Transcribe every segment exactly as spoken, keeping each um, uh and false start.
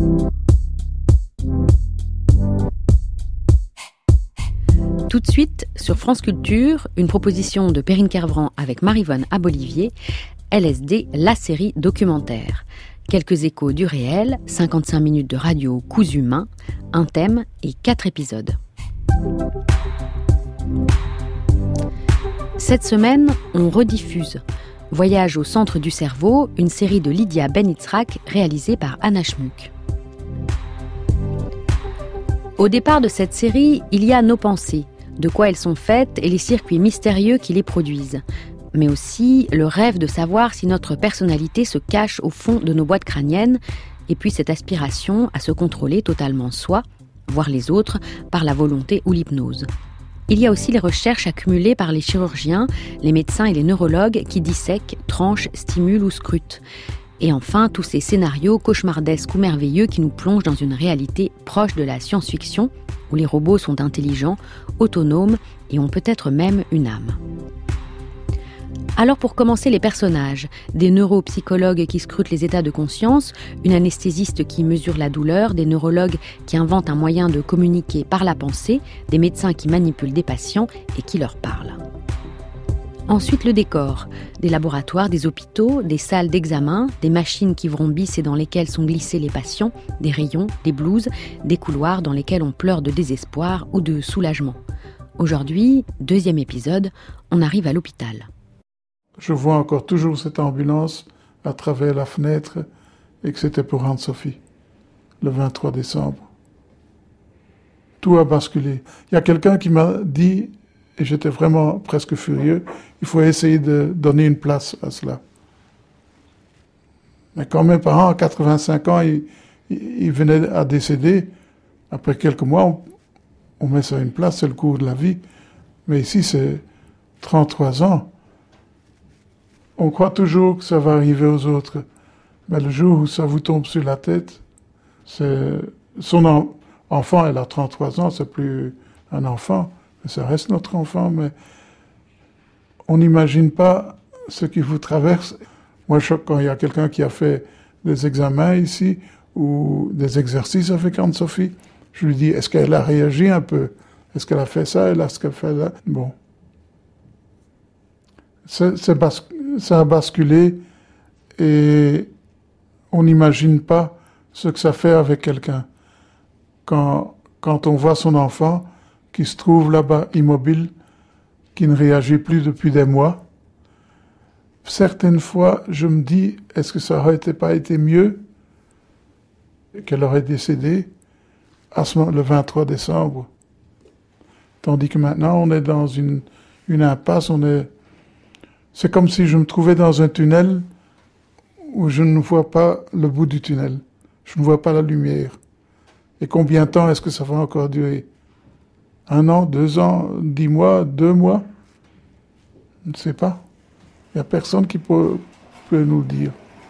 Tout de suite, sur France Culture, une proposition de Perrine Kervran avec Maryvonne Abolivier, L S D, la série documentaire. Quelques échos du réel, cinquante-cinq minutes de radio cousu main, un thème et quatre épisodes. Cette semaine, on rediffuse Voyage au centre du cerveau, une série de Lydia Ben-Itzrak réalisée par Anna Schmuck. Au départ de cette série, il y a nos pensées, de quoi elles sont faites et les circuits mystérieux qui les produisent, mais aussi le rêve de savoir si notre personnalité se cache au fond de nos boîtes crâniennes, et puis cette aspiration à se contrôler totalement soi, voire les autres, par la volonté ou l'hypnose. Il y a aussi les recherches accumulées par les chirurgiens, les médecins et les neurologues qui dissèquent, tranchent, stimulent ou scrutent. Et enfin, tous ces scénarios cauchemardesques ou merveilleux qui nous plongent dans une réalité proche de la science-fiction, où les robots sont intelligents, autonomes et ont peut-être même une âme. Alors pour commencer, les personnages, des neuropsychologues qui scrutent les états de conscience, une anesthésiste qui mesure la douleur, des neurologues qui inventent un moyen de communiquer par la pensée, des médecins qui manipulent des patients et qui leur parlent. Ensuite, le décor, des laboratoires, des hôpitaux, des salles d'examen, des machines qui vrombissent et dans lesquelles sont glissés les patients, des rayons, des blouses, des couloirs dans lesquels on pleure de désespoir ou de soulagement. Aujourd'hui, deuxième épisode, on arrive à l'hôpital. Je vois encore toujours cette ambulance à travers la fenêtre et que c'était pour Anne-Sophie, le vingt-trois décembre. Tout a basculé. Il y a quelqu'un qui m'a dit, et j'étais vraiment presque furieux, il faut essayer de donner une place à cela. Mais quand mes parents, à quatre-vingt-cinq ans, ils, ils venaient à décéder, après quelques mois, on, on met ça à une place, c'est le cours de la vie. Mais ici, c'est trente-trois ans. On croit toujours que ça va arriver aux autres. Mais le jour où ça vous tombe sur la tête, c'est... son en... enfant, elle a trente-trois ans, c'est plus un enfant. Ça reste notre enfant, mais on n'imagine pas ce qui vous traverse. Moi, quand il y a quelqu'un qui a fait des examens ici, ou des exercices avec Anne-Sophie, je lui dis, est-ce qu'elle a réagi un peu? Est-ce qu'elle a fait ça? Est-ce qu'elle a fait là? Bon. C'est, c'est bas... Ça a basculé et on n'imagine pas ce que ça fait avec quelqu'un. Quand, quand on voit son enfant qui se trouve là-bas immobile, qui ne réagit plus depuis des mois, certaines fois, je me dis, est-ce que ça aurait été pas été mieux qu'elle aurait décédé à ce moment, le vingt-trois décembre? Tandis que maintenant, on est dans une, une impasse, on est... C'est comme si je me trouvais dans un tunnel où je ne vois pas le bout du tunnel. Je ne vois pas la lumière. Et combien de temps est-ce que ça va encore durer? Un an, deux ans, dix mois, deux mois? Je ne sais pas. Il n'y a personne qui peut, peut nous le dire.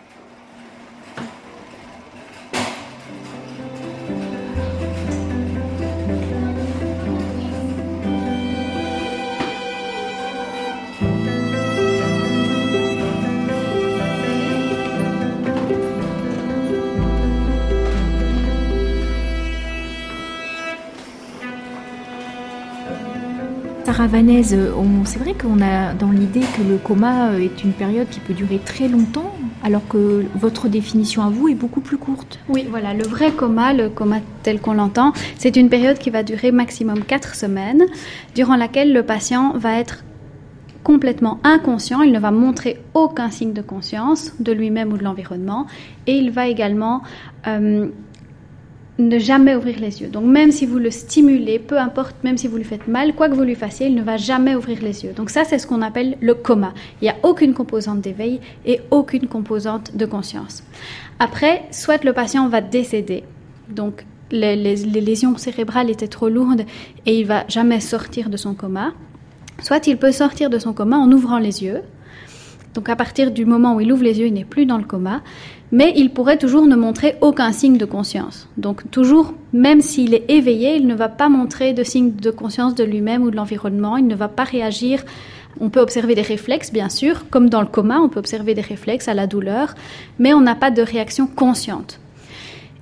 Sarah Vanaise, on, c'est vrai qu'on a dans l'idée que le coma est une période qui peut durer très longtemps, alors que votre définition à vous est beaucoup plus courte. Oui, voilà, le vrai coma, le coma tel qu'on l'entend, c'est une période qui va durer maximum quatre semaines, durant laquelle le patient va être complètement inconscient, il ne va montrer aucun signe de conscience de lui-même ou de l'environnement, et il va également... Euh, ne jamais ouvrir les yeux. Donc même si vous le stimulez, peu importe, même si vous lui faites mal, quoi que vous lui fassiez, il ne va jamais ouvrir les yeux. Donc ça, c'est ce qu'on appelle le coma. Il n'y a aucune composante d'éveil et aucune composante de conscience. Après, soit le patient va décéder, donc les, les, les lésions cérébrales étaient trop lourdes et il ne va jamais sortir de son coma, soit il peut sortir de son coma en ouvrant les yeux. Donc à partir du moment où il ouvre les yeux, il n'est plus dans le coma, mais il pourrait toujours ne montrer aucun signe de conscience. Donc toujours, même s'il est éveillé, il ne va pas montrer de signe de conscience de lui-même ou de l'environnement, il ne va pas réagir. On peut observer des réflexes, bien sûr, comme dans le coma, on peut observer des réflexes à la douleur, mais on n'a pas de réaction consciente.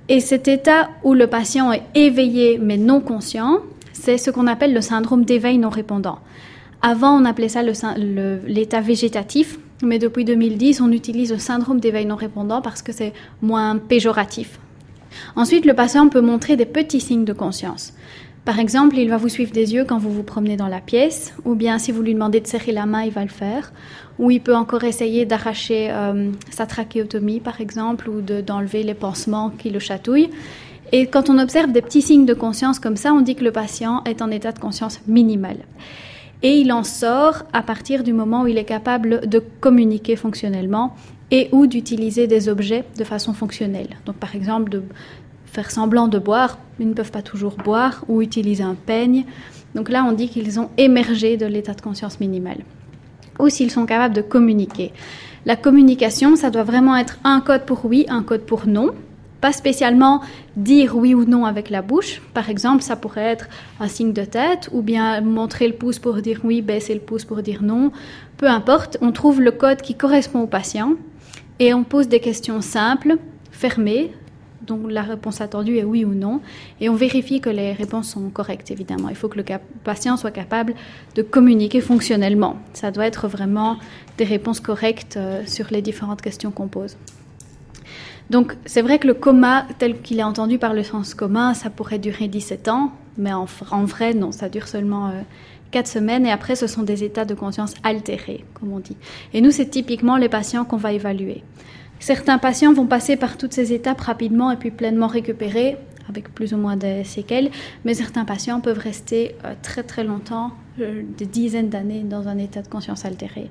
Et cet état où le patient est éveillé mais non conscient, c'est ce qu'on appelle le syndrome d'éveil non répondant. Avant, on appelait ça le, le, l'état végétatif, mais depuis deux mille dix, on utilise le syndrome d'éveil non répondant parce que c'est moins péjoratif. Ensuite, le patient peut montrer des petits signes de conscience. Par exemple, il va vous suivre des yeux quand vous vous promenez dans la pièce, ou bien si vous lui demandez de serrer la main, il va le faire. Ou il peut encore essayer d'arracher euh, sa trachéotomie, par exemple, ou de, d'enlever les pansements qui le chatouillent. Et quand on observe des petits signes de conscience comme ça, on dit que le patient est en état de conscience minimal. Et il en sort à partir du moment où il est capable de communiquer fonctionnellement et ou d'utiliser des objets de façon fonctionnelle. Donc par exemple, de faire semblant de boire, ils ne peuvent pas toujours boire, ou utiliser un peigne. Donc là, on dit qu'ils ont émergé de l'état de conscience minimal. Ou s'ils sont capables de communiquer. La communication, ça doit vraiment être un code pour oui, un code pour non. Pas spécialement dire oui ou non avec la bouche. Par exemple, ça pourrait être un signe de tête, ou bien montrer le pouce pour dire oui, baisser le pouce pour dire non. Peu importe, on trouve le code qui correspond au patient et on pose des questions simples, fermées, donc la réponse attendue est oui ou non, et on vérifie que les réponses sont correctes, évidemment. Il faut que le cap- patient soit capable de communiquer fonctionnellement. Ça doit être vraiment des réponses correctes euh, sur les différentes questions qu'on pose. Donc, c'est vrai que le coma, tel qu'il est entendu par le sens commun, ça pourrait durer dix-sept ans, mais en, en vrai, non, ça dure seulement euh, quatre semaines, et après, ce sont des états de conscience altérés, comme on dit. Et nous, c'est typiquement les patients qu'on va évaluer. Certains patients vont passer par toutes ces étapes rapidement et puis pleinement récupérer, avec plus ou moins des séquelles, mais certains patients peuvent rester euh, très très longtemps, euh, des dizaines d'années, dans un état de conscience altéré.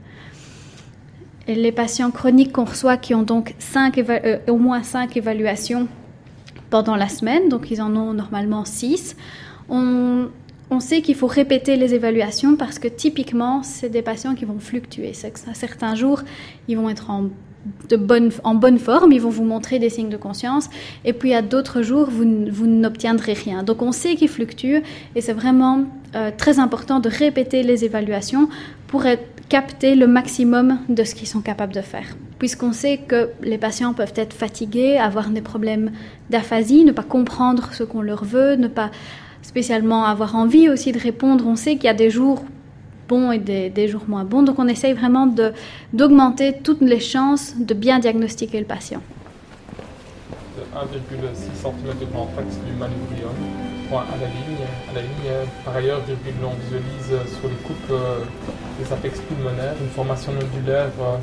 Et les patients chroniques qu'on reçoit, qui ont donc cinq éva- euh, au moins cinq évaluations pendant la semaine, donc ils en ont normalement six, on, on sait qu'il faut répéter les évaluations parce que typiquement, c'est des patients qui vont fluctuer. C'est que certains jours, ils vont être en De bonne, en bonne forme, ils vont vous montrer des signes de conscience, et puis à d'autres jours, vous, vous n'obtiendrez rien. Donc on sait qu'ils fluctuent, et c'est vraiment euh, très important de répéter les évaluations pour être, capter le maximum de ce qu'ils sont capables de faire. Puisqu'on sait que les patients peuvent être fatigués, avoir des problèmes d'aphasie, ne pas comprendre ce qu'on leur veut, ne pas spécialement avoir envie aussi de répondre. On sait qu'il y a des jours bons et des, des jours moins bons. Donc on essaye vraiment de, d'augmenter toutes les chances de bien diagnostiquer le patient. un virgule six centimètres de grand axe du manubrium, point à la ligne. À la ligne, par ailleurs, virgule, on visualise sur les coupes euh, des apex pulmonaires une formation nodulaire euh,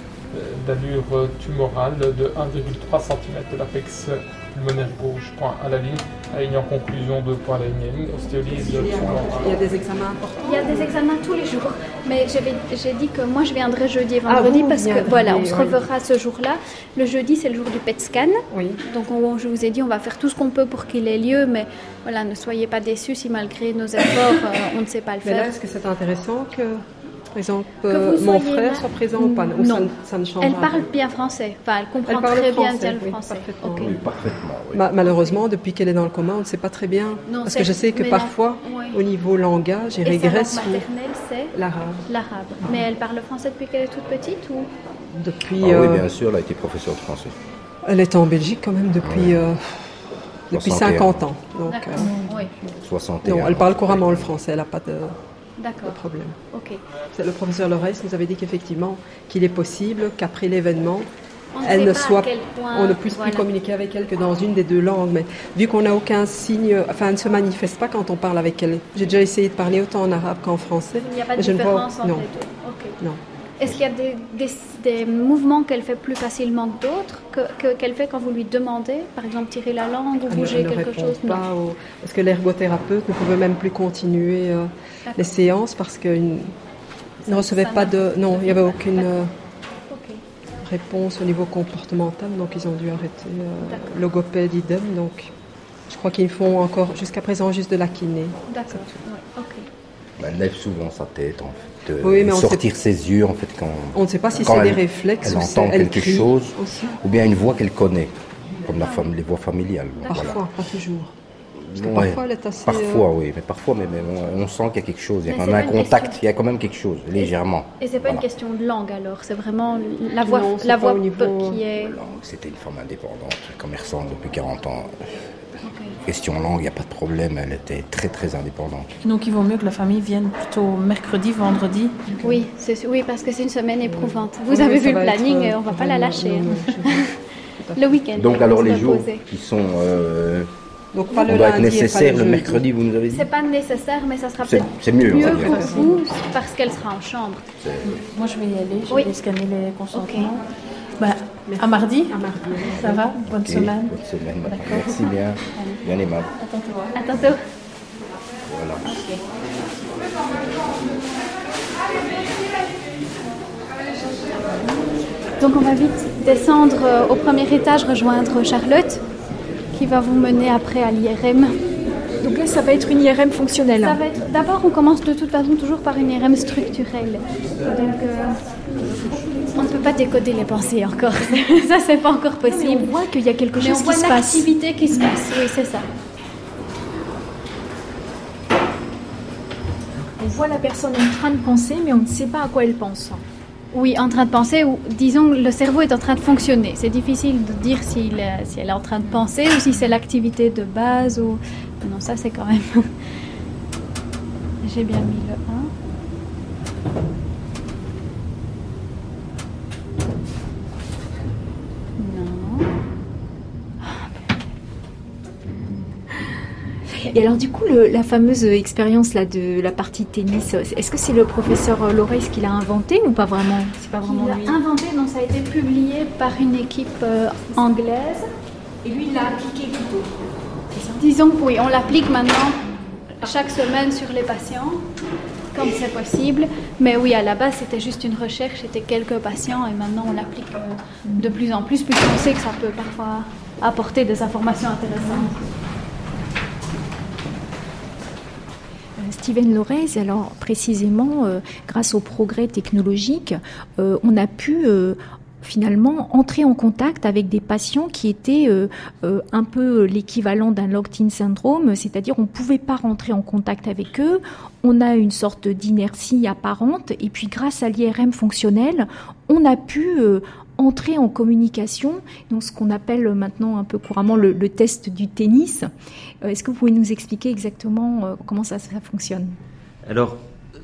d'allure tumorale de un virgule trois centimètres de l'apex pulmonaire gauche, point à la ligne, à ligne en conclusion de point à la ligne, ostéolyse. Il y a des examens importants. Il y a des examens tous les jours, mais j'avais, j'ai dit que moi je viendrai jeudi et vendredi ah, parce que voilà, on se reverra oui. ce jour-là. Le jeudi c'est le jour du P E T scan, oui. Donc on, je vous ai dit on va faire tout ce qu'on peut pour qu'il ait lieu, mais voilà, ne soyez pas déçus si malgré nos efforts euh, on ne sait pas le mais faire. Là, est-ce que c'est intéressant que par exemple, euh, mon frère là, soit présent ou pas? Ou non, ça, ça ne change elle rien. parle bien français. Enfin, elle comprend elle très français, bien, bien oui, le français. Parfaitement. Okay. Oui, parfaitement. Oui. Ma- malheureusement, depuis qu'elle est dans le coma, on ne sait pas très bien. Non, parce que je sais que parfois, oui. au niveau langage, il régresse. Et sa langue maternelle, c'est l'arabe. L'arabe. Mm-hmm. Mais elle parle français depuis qu'elle est toute petite ou Depuis. Ah, euh, oui, bien sûr, elle a été professeure de français. Elle est en Belgique quand même depuis. Euh, depuis cinquante ans. Donc, D'accord. Euh, oui. soixante et un. Non, elle parle couramment le français, elle n'a pas de. D'accord. Le problème. Ok. Le professeur Lorès nous avait dit qu'effectivement, qu'il est possible qu'après l'événement, on ne elle ne soit, point, on ne puisse voilà. plus communiquer avec elle que dans une des deux langues. Mais vu qu'on n'a aucun signe, enfin, elle ne se manifeste pas quand on parle avec elle. J'ai déjà essayé de parler autant en arabe qu'en français. Il n'y a pas de mais différence vois... entre les deux. Okay. Non. Est-ce qu'il y a des, des, des mouvements qu'elle fait plus facilement que d'autres, que, que, qu'elle fait quand vous lui demandez, par exemple tirer la langue ou elle bouger elle quelque ne chose pas au... Parce que l'ergothérapeute ne pouvait même plus continuer euh, les séances parce qu'il ne recevait pas de... Non, il n'y avait aucune euh, okay. réponse au niveau comportemental, donc ils ont dû arrêter. Euh, logopède, idem, donc je crois qu'ils font encore jusqu'à présent juste de la kiné. D'accord, ouais, ok. Elle lève souvent sa tête, en fait, de oui, mais sortir sait... ses yeux, en fait, quand... On ne sait pas si quand c'est elle, des réflexes elle ou entend c'est... quelque elle chose, aussi. Ou bien une voix qu'elle connaît, comme la femme, les voix familiales. Parfois, voilà. Pas toujours. Parce que Ouais, parfois, elle est assez... Parfois, euh, oui, mais parfois, mais, mais on, on sent qu'il y a quelque chose. Il y a Mais quand c'est même un pas une contact, question. il y a quand même quelque chose, légèrement. Et c'est pas Voilà. une question de langue alors, c'est vraiment la voix, Non, c'est la pas voix au niveau- qui est... Non, c'était une femme indépendante, commerçante depuis quarante ans. Question langue, il n'y a pas de problème, elle était très très indépendante. Donc il vaut mieux que la famille vienne plutôt mercredi, vendredi. Oui, c'est, oui, parce que c'est une semaine éprouvante. Vous oui, avez ça vu le va planning, être, on va pas la vraiment- lâcher. non, hein. non, je- Le week-end. Donc on alors se les va jours poser. qui sont euh, Donc pas on le doit être lundi et pas nécessaires le jeudi. mercredi, vous nous avez dit C'est pas nécessaire, mais ça sera C'est- peut-être c'est mieux, on va mieux dire. pour vous parce qu'elle sera en chambre. Moi je vais y aller, je Oui. vais scanner les consentements. Bah, à mardi. À mardi. Ça va? Bonne Ok, semaine. bonne semaine, madame. Merci bien, bien aimable. À tantôt. Voilà. Donc on va vite descendre euh, au premier étage, rejoindre Charlotte, qui va vous mener après à l'I R M. Donc là, ça va être une I R M fonctionnelle. Ça hein. va être- D'abord, on commence de toute façon toujours par une I R M structurelle. Donc, euh, on ne peut pas décoder les pensées encore. Ça, c'est pas encore Mais possible. on voit qu'il y a quelque Mais chose on qui voit se passe. l'activité qui se passe. Oui, c'est ça. On voit la personne en train de penser, mais on ne sait pas à quoi elle pense. Oui, en train de penser, ou disons, le cerveau est en train de fonctionner. C'est difficile de dire s'il est- si elle est en train de penser ou si c'est l'activité de base ou... Non, ça c'est quand même... J'ai bien mis le un. Non. Et alors du coup, le- la fameuse expérience là de la partie tennis, est-ce que c'est le professeur Loreis qui l'a inventé ou pas vraiment? C'est pas vraiment Il lui. l'a inventé, donc ça a été publié par une équipe euh, anglaise. Et lui, il l'a appliqué plutôt. Disons que oui, on l'applique maintenant chaque semaine sur les patients, comme c'est possible. Mais oui, à la base, c'était juste une recherche, c'était quelques patients, et maintenant on l'applique euh, de plus en plus, puisqu'on sait que ça peut parfois apporter des informations intéressantes. Euh, Steven Loreis, alors précisément, euh, grâce au progrès technologique, euh, on a pu euh, finalement entrer en contact avec des patients qui étaient euh, euh, un peu l'équivalent d'un locked-in syndrome, c'est-à-dire on ne pouvait pas rentrer en contact avec eux, on a une sorte d'inertie apparente, et puis grâce à l'I R M fonctionnel, on a pu euh, entrer en communication, donc ce qu'on appelle maintenant un peu couramment le, le test du tennis. Euh, Est-ce que vous pouvez nous expliquer exactement euh, comment ça, ça fonctionne? Alors,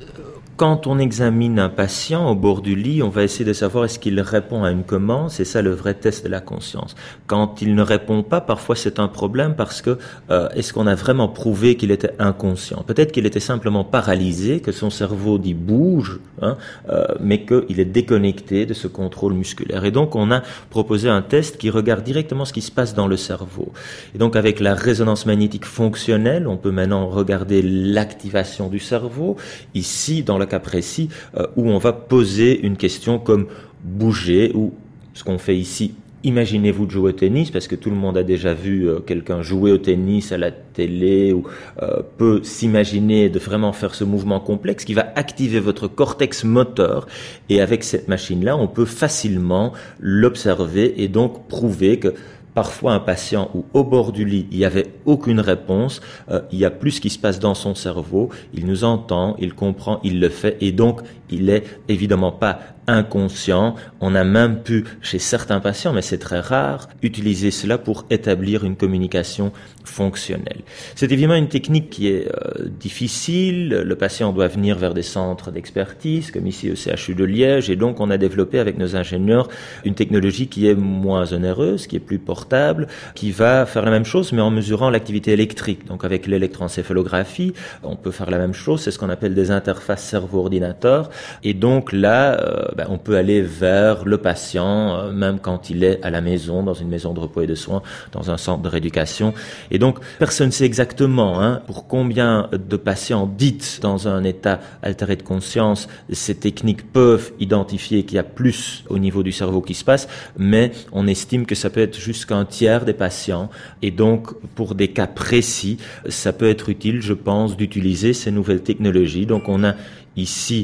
quand on examine un patient au bord du lit, on va essayer de savoir est-ce qu'il répond à une commande. C'est ça le vrai test de la conscience. Quand il ne répond pas, parfois c'est un problème parce que euh, est-ce qu'on a vraiment prouvé qu'il était inconscient? Peut-être qu'il était simplement paralysé, que son cerveau dit bouge, hein, euh, mais qu'il est déconnecté de ce contrôle musculaire. Et donc on a proposé un test qui regarde directement ce qui se passe dans le cerveau. Et donc avec la résonance magnétique fonctionnelle, on peut maintenant regarder l'activation du cerveau. Ici, dans le cas précis, euh, où on va poser une question comme bouger, ou ce qu'on fait ici, imaginez-vous de jouer au tennis, parce que tout le monde a déjà vu euh, quelqu'un jouer au tennis à la télé, ou euh, peut s'imaginer de vraiment faire ce mouvement complexe qui va activer votre cortex moteur, et avec cette machine-là, on peut facilement l'observer et donc prouver que parfois un patient où au bord du lit il n'y avait aucune réponse, euh, il y a plus qui se passe dans son cerveau, il nous entend, il comprend, il le fait, et donc il est évidemment pas inconscient. On a même pu, chez certains patients, mais c'est très rare, utiliser cela pour établir une communication fonctionnelle. C'est évidemment une technique qui est euh, difficile. Le patient doit venir vers des centres d'expertise, comme ici au C H U de Liège, et donc on a développé avec nos ingénieurs une technologie qui est moins onéreuse, qui est plus portable, qui va faire la même chose, mais en mesurant l'activité électrique. Donc avec l'électroencéphalographie, on peut faire la même chose, c'est ce qu'on appelle des interfaces cerveau-ordinateur, et donc là, euh, ben, on peut aller vers le patient, euh, même quand il est à la maison, dans une maison de repos et de soins, dans un centre de rééducation. Et donc, personne ne sait exactement hein, pour combien de patients dits dans un état altéré de conscience, ces techniques peuvent identifier qu'il y a plus au niveau du cerveau qui se passe, mais on estime que ça peut être jusqu'à un tiers des patients. Et donc, pour des cas précis, ça peut être utile, je pense, d'utiliser ces nouvelles technologies. Donc, on a ici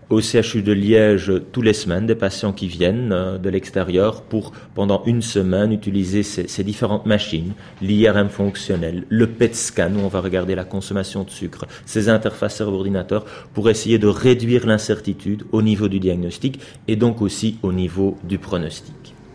au C H U de Liège tous les semaines des patients qui viennent de l'extérieur pour, pendant une semaine, utiliser ces, ces différentes machines, l'I R M fonctionnel, le P E T scan où on va regarder la consommation de sucre, ces interfaces cerveau-ordinateur pour essayer de réduire l'incertitude au niveau du diagnostic et donc aussi au niveau du pronostic.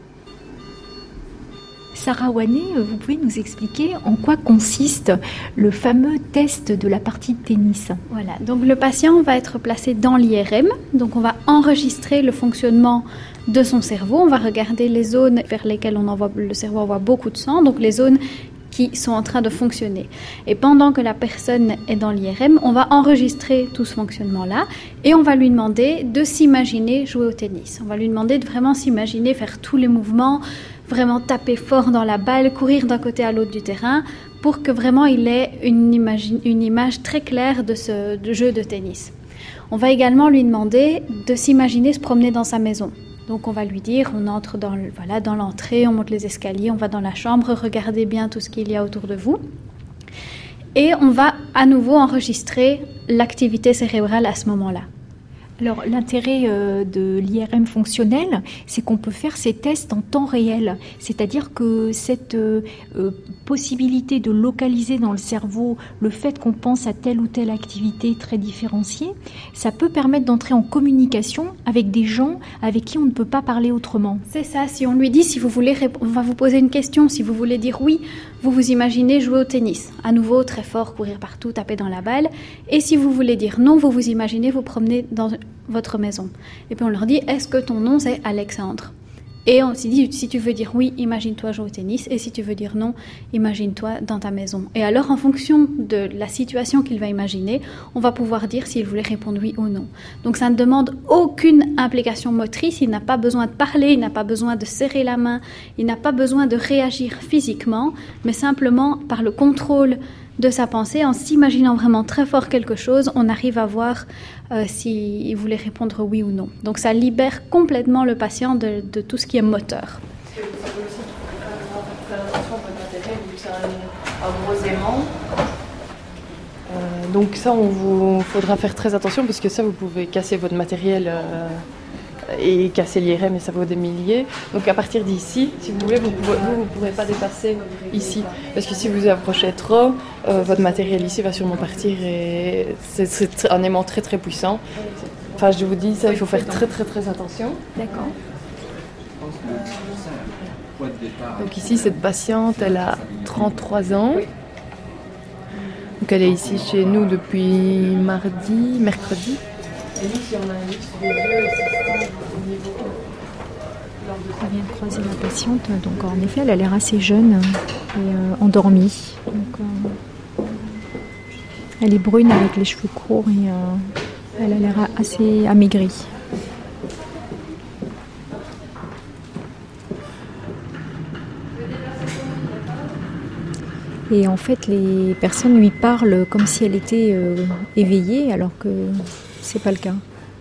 Sarah Wanet, vous pouvez nous expliquer en quoi consiste le fameux test de la partie de tennis? Voilà, donc le patient va être placé dans l'I R M, donc on va enregistrer le fonctionnement de son cerveau, on va regarder les zones vers lesquelles on envoie, le cerveau envoie beaucoup de sang, donc les zones qui sont en train de fonctionner. Et pendant que la personne est dans l'I R M, on va enregistrer tout ce fonctionnement-là et on va lui demander de s'imaginer jouer au tennis. On va lui demander de vraiment s'imaginer faire tous les mouvements, vraiment taper fort dans la balle, courir d'un côté à l'autre du terrain pour que vraiment il ait une image, une image très claire de ce de jeu de tennis. On va également lui demander de s'imaginer se promener dans sa maison. Donc on va lui dire, on entre dans, voilà, dans l'entrée, on monte les escaliers, on va dans la chambre, regardez bien tout ce qu'il y a autour de vous. Et on va à nouveau enregistrer l'activité cérébrale à ce moment-là. Alors l'intérêt euh, de l'I R M fonctionnel, c'est qu'on peut faire ces tests en temps réel. C'est-à-dire que cette euh, euh, possibilité de localiser dans le cerveau le fait qu'on pense à telle ou telle activité très différenciée, ça peut permettre d'entrer en communication avec des gens avec qui on ne peut pas parler autrement. C'est ça, si on lui dit, si vous voulez, on va vous poser une question, si vous voulez dire oui, vous vous imaginez jouer au tennis. À nouveau, très fort, courir partout, taper dans la balle. Et si vous voulez dire non, vous vous imaginez vous promener dans votre maison. Et puis on leur dit, est-ce que ton nom c'est Alexandre? Et on s'est dit, si tu veux dire oui, imagine-toi jouer au tennis. Et si tu veux dire non, imagine-toi dans ta maison. Et alors, en fonction de la situation qu'il va imaginer, on va pouvoir dire s'il voulait répondre oui ou non. Donc ça ne demande aucune implication motrice. Il n'a pas besoin de parler, il n'a pas besoin de serrer la main, il n'a pas besoin de réagir physiquement, mais simplement par le contrôle de sa pensée, en s'imaginant vraiment très fort quelque chose, on arrive à voir euh, s'il voulait répondre oui ou non. Donc ça libère complètement le patient de, de tout ce qui est moteur. Ça peut aussi faire attention à votre matériel, vu que c'est un, un gros aimant. Euh, donc ça, on vous faudra faire très attention, parce que ça, vous pouvez casser votre matériel euh, et casser l'I R M, et ça vaut des milliers. Donc à partir d'ici, si vous voulez, vous ne pourrez pas dépasser ici. Parce que si vous approchez trop, euh, votre matériel ici va sûrement partir, et c'est, c'est un aimant très très puissant. Enfin, je vous dis ça, il faut faire très très très attention. D'accord. Donc ici, cette patiente, elle a trente-trois ans. Donc elle est ici chez nous depuis mardi, mercredi. Et nous, si on a un X des yeux, c'est au niveau. On vient de croiser la patiente, donc en effet, elle a l'air assez jeune et euh, endormie. Donc, euh, elle est brune avec les cheveux courts et euh, elle a l'air assez amaigrie. Et en fait, les personnes lui parlent comme si elle était euh, éveillée, alors que c'est pas le cas.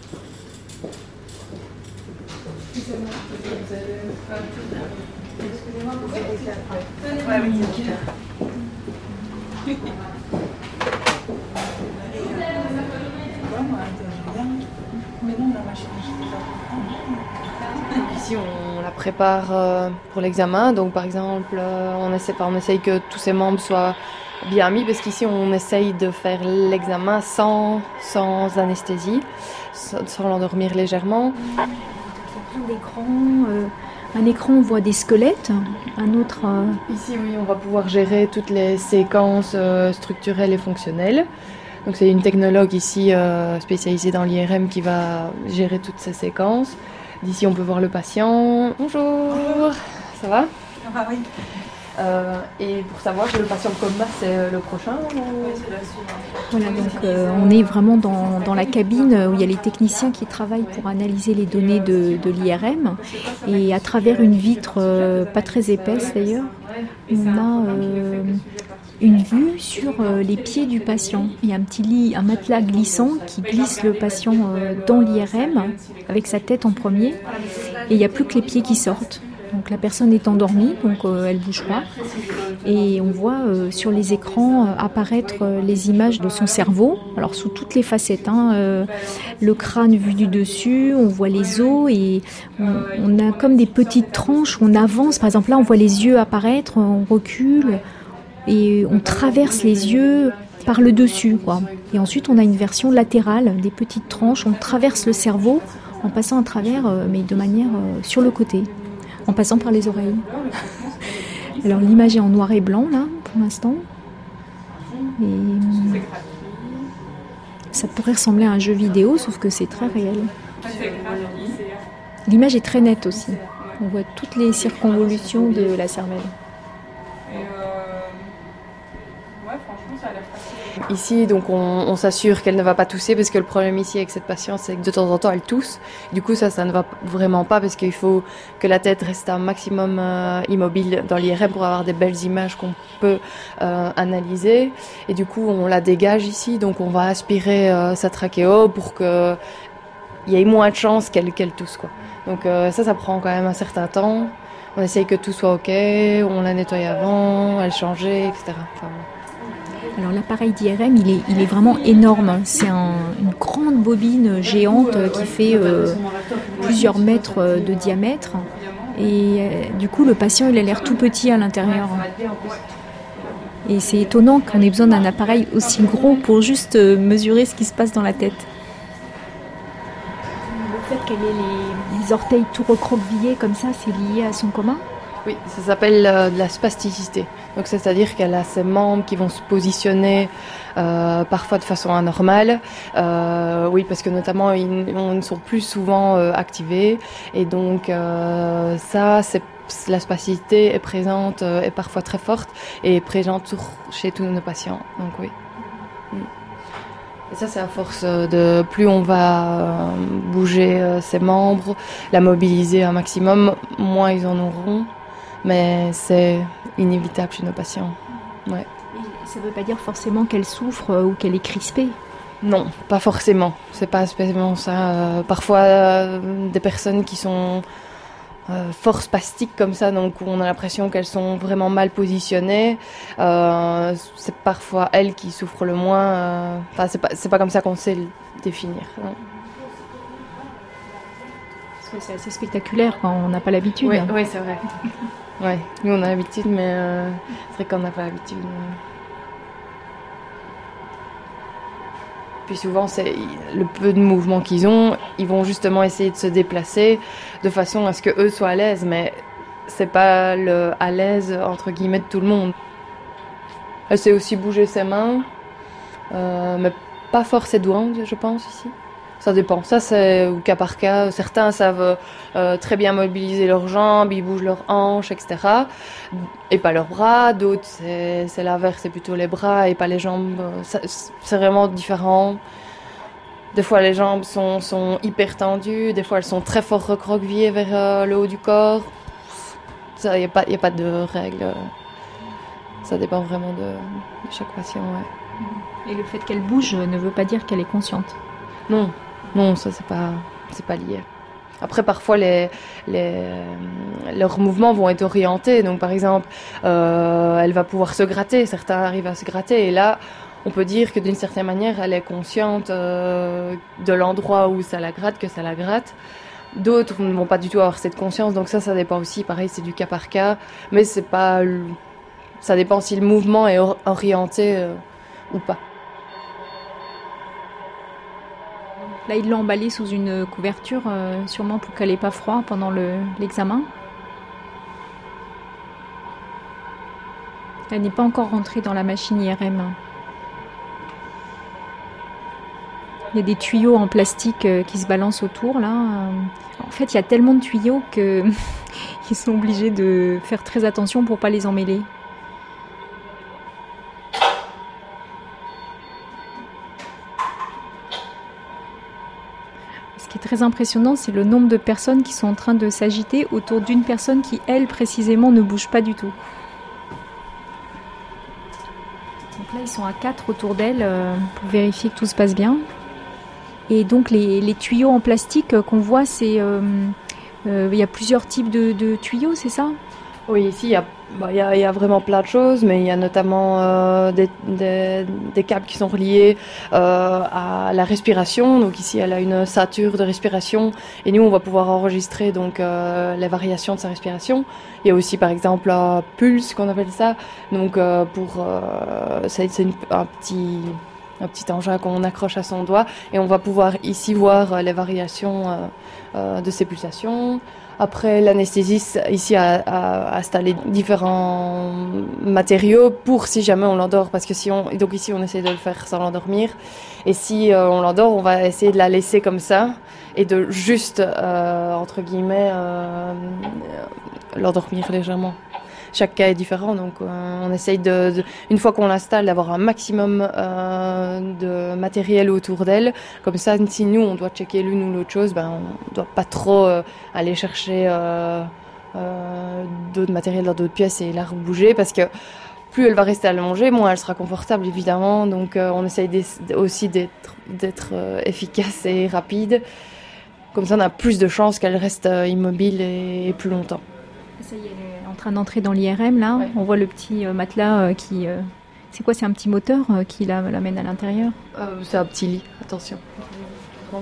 Ici, on la prépare euh, pour l'examen. Donc, par exemple, euh, on essaie, on essaye que tous ses membres soient bien mis, parce qu'ici, on essaye de faire l'examen sans, sans anesthésie, sans, sans l'endormir légèrement. Un écran, euh, un écran, on voit des squelettes. Un autre. Euh... Ici, oui, on va pouvoir gérer toutes les séquences euh, structurelles et fonctionnelles. Donc, c'est une technologue ici euh, spécialisée dans l'I R M qui va gérer toutes ces séquences. D'ici, on peut voir le patient. Bonjour. Bonjour. Ça va? Ah oui. Euh, et pour savoir que le patient coma, c'est le prochain ou... Oui, c'est le suivant. Voilà, donc euh, on est vraiment dans, dans la cabine où il y a les techniciens qui travaillent pour analyser les données de, de l'I R M. Et à travers une vitre euh, pas très épaisse d'ailleurs, on a euh, une vue sur euh, les pieds du patient. Il y a un petit lit, un matelas glissant qui glisse le patient euh, dans l'I R M avec sa tête en premier. Et il n'y a plus que les pieds qui sortent. Donc la personne est endormie, donc euh, elle ne bouge pas. Et on voit euh, sur les écrans euh, apparaître euh, les images de son cerveau, alors sous toutes les facettes. Hein, euh, le crâne vu du dessus, on voit les os et on, on a comme des petites tranches, on avance. Par exemple là, on voit les yeux apparaître, on recule et on traverse les yeux par le dessus, quoi. Et ensuite, on a une version latérale, des petites tranches, on traverse le cerveau en passant à travers, euh, mais de manière euh, sur le côté, en passant par les oreilles. Alors l'image est en noir et blanc, là, pour l'instant. Et euh, ça pourrait ressembler à un jeu vidéo, sauf que c'est très réel. L'image est très nette aussi. On voit toutes les circonvolutions de la cervelle. Ici, donc, on, on s'assure qu'elle ne va pas tousser parce que le problème ici avec cette patiente, c'est que de temps en temps, elle tousse. Du coup, ça, ça ne va vraiment pas parce qu'il faut que la tête reste un maximum euh, immobile dans l'I R M pour avoir des belles images qu'on peut euh, analyser. Et du coup, on la dégage ici, donc on va aspirer euh, sa trachéo pour qu'il y ait moins de chances qu'elle, qu'elle tousse, quoi. Donc euh, ça, ça prend quand même un certain temps. On essaye que tout soit OK, on la nettoie avant, elle changeait, et cetera. Enfin, alors l'appareil d'I R M, il est, il est vraiment énorme. C'est un, une grande bobine géante qui fait euh, plusieurs mètres de diamètre. Et euh, du coup, le patient, il a l'air tout petit à l'intérieur. Et c'est étonnant qu'on ait besoin d'un appareil aussi gros pour juste mesurer ce qui se passe dans la tête. Le fait qu'elle ait les, les orteils tout recroquevillés comme ça, c'est lié à son coma ? Oui, ça s'appelle euh, de la spasticité. Donc c'est-à-dire qu'elle a ses membres qui vont se positionner euh, parfois de façon anormale. Euh, oui, parce que notamment ils ne sont plus souvent euh, activés. Et donc euh, ça, c'est, la spasticité est présente, euh, est parfois très forte et est présente sur, chez tous nos patients. Donc oui. Et ça, c'est à force de plus on va bouger euh, ses membres, la mobiliser un maximum, moins ils en auront. Mais c'est inévitable chez nos patients. Ouais. Ça ne veut pas dire forcément qu'elle souffre ou qu'elle est crispée. Non, pas forcément. C'est pas spécialement ça. Euh, parfois, euh, des personnes qui sont euh, fort spastiques comme ça, donc on a l'impression qu'elles sont vraiment mal positionnées. Euh, c'est parfois elles qui souffrent le moins. Euh, enfin, c'est pas, c'est pas comme ça qu'on sait le définir. Non. Parce que c'est assez spectaculaire quand on n'a pas l'habitude. Oui, oui, c'est vrai. Ouais, nous on a l'habitude, mais euh, c'est vrai qu'on n'a pas l'habitude. Puis souvent, c'est le peu de mouvement qu'ils ont, ils vont justement essayer de se déplacer de façon à ce qu'eux soient à l'aise, mais c'est pas le à l'aise entre guillemets de tout le monde. Elle sait aussi bouger ses mains, euh, mais pas fort ses doigts, je pense, ici. Ça dépend. Ça, c'est au cas par cas. Certains savent euh, très bien mobiliser leurs jambes, ils bougent leurs hanches, et cetera. Et pas leurs bras. D'autres, c'est, c'est l'inverse, c'est plutôt les bras et pas les jambes. Ça, c'est vraiment différent. Des fois, les jambes sont, sont hyper tendues. Des fois, elles sont très fort recroquevillées vers euh, le haut du corps. Il n'y a, a pas de règle. Ça dépend vraiment de, de chaque patient. Ouais. Et le fait qu'elle bouge ne veut pas dire qu'elle est consciente. Non. Non, ça c'est pas, c'est pas lié. Après, parfois, les, les, leurs mouvements vont être orientés. Donc, par exemple, euh, elle va pouvoir se gratter. Certains arrivent à se gratter. Et là, on peut dire que d'une certaine manière, elle est consciente euh, de l'endroit où ça la gratte, que ça la gratte. D'autres ne vont pas du tout avoir cette conscience. Donc ça, ça dépend aussi. Pareil, c'est du cas par cas. Mais c'est pas, ça dépend si le mouvement est orienté euh, ou pas. Là, il l'a emballée sous une couverture, euh, sûrement pour qu'elle n'ait pas froid pendant le, l'examen. Elle n'est pas encore rentrée dans la machine I R M. Il y a des tuyaux en plastique euh, qui se balancent autour, là. En fait, il y a tellement de tuyaux qu'ils sont obligés de faire très attention pour ne pas les emmêler. Ce qui est très impressionnant, c'est le nombre de personnes qui sont en train de s'agiter autour d'une personne qui, elle, précisément, ne bouge pas du tout. Donc là, ils sont à quatre autour d'elle euh, pour vérifier que tout se passe bien. Et donc, les, les tuyaux en plastique qu'on voit, c'est euh, Euh, il y a plusieurs types de, de tuyaux, c'est ça ? Oui, ici, il y, a, bah, il, y a, il y a vraiment plein de choses, mais il y a notamment euh, des, des, des câbles qui sont reliés euh, à la respiration. Donc ici, elle a une ceinture de respiration et nous, on va pouvoir enregistrer donc euh, les variations de sa respiration. Il y a aussi, par exemple, un pulse, qu'on appelle ça. Donc, euh, pour euh, c'est, c'est une, un petit... un petit engin qu'on accroche à son doigt et on va pouvoir ici voir les variations euh, euh, de ses pulsations. Après, l'anesthésiste ici a, a installé différents matériaux pour si jamais on l'endort, parce que si on, donc ici on essaie de le faire sans l'endormir, et si euh, on l'endort, on va essayer de la laisser comme ça et de juste euh, entre guillemets euh, l'endormir légèrement. Chaque cas est différent, donc euh, on essaye de, de, une fois qu'on l'installe, d'avoir un maximum euh, de matériel autour d'elle. Comme ça, si nous on doit checker l'une ou l'autre chose, ben on doit pas trop euh, aller chercher euh, euh, d'autres matériels dans d'autres pièces et la rebouger, parce que plus elle va rester allongée, moins elle sera confortable évidemment. Donc euh, on essaye aussi d'être, d'être euh, efficace et rapide. Comme ça, on a plus de chances qu'elle reste euh, immobile et, et plus longtemps. Ça y est, elle est en train d'entrer dans l'I R M là. Ouais. On voit le petit euh, matelas euh, qui. Euh, c'est quoi ? C'est un petit moteur euh, qui la, l'amène à l'intérieur ? euh, C'est un petit lit, attention. Bon.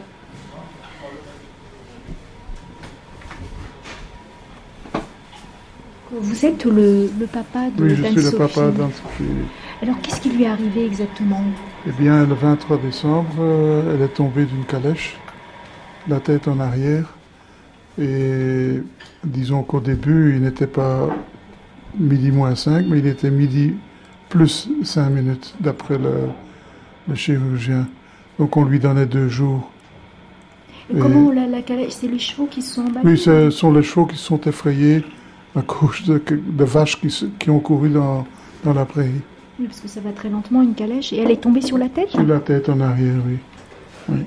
Vous êtes le, le papa de Oui, je d'Anne-Sophie. suis le papa d'Anne-Sophie. Alors qu'est-ce qui lui est arrivé exactement ? Eh bien, le vingt-trois décembre, euh, elle est tombée d'une calèche, la tête en arrière. Et disons qu'au début, il n'était pas midi moins cinq, mais il était midi plus cinq minutes, d'après le, le chirurgien. Donc on lui donnait deux jours. Et, et comment la, la calèche, c'est les chevaux qui se sont emballés ? Oui, ce sont les chevaux qui se sont effrayés à cause de, de vaches qui, qui ont couru dans, dans la prairie. Oui, parce que ça va très lentement, une calèche. Et elle est tombée sur la tête ? Sur la tête en arrière, oui. Oui.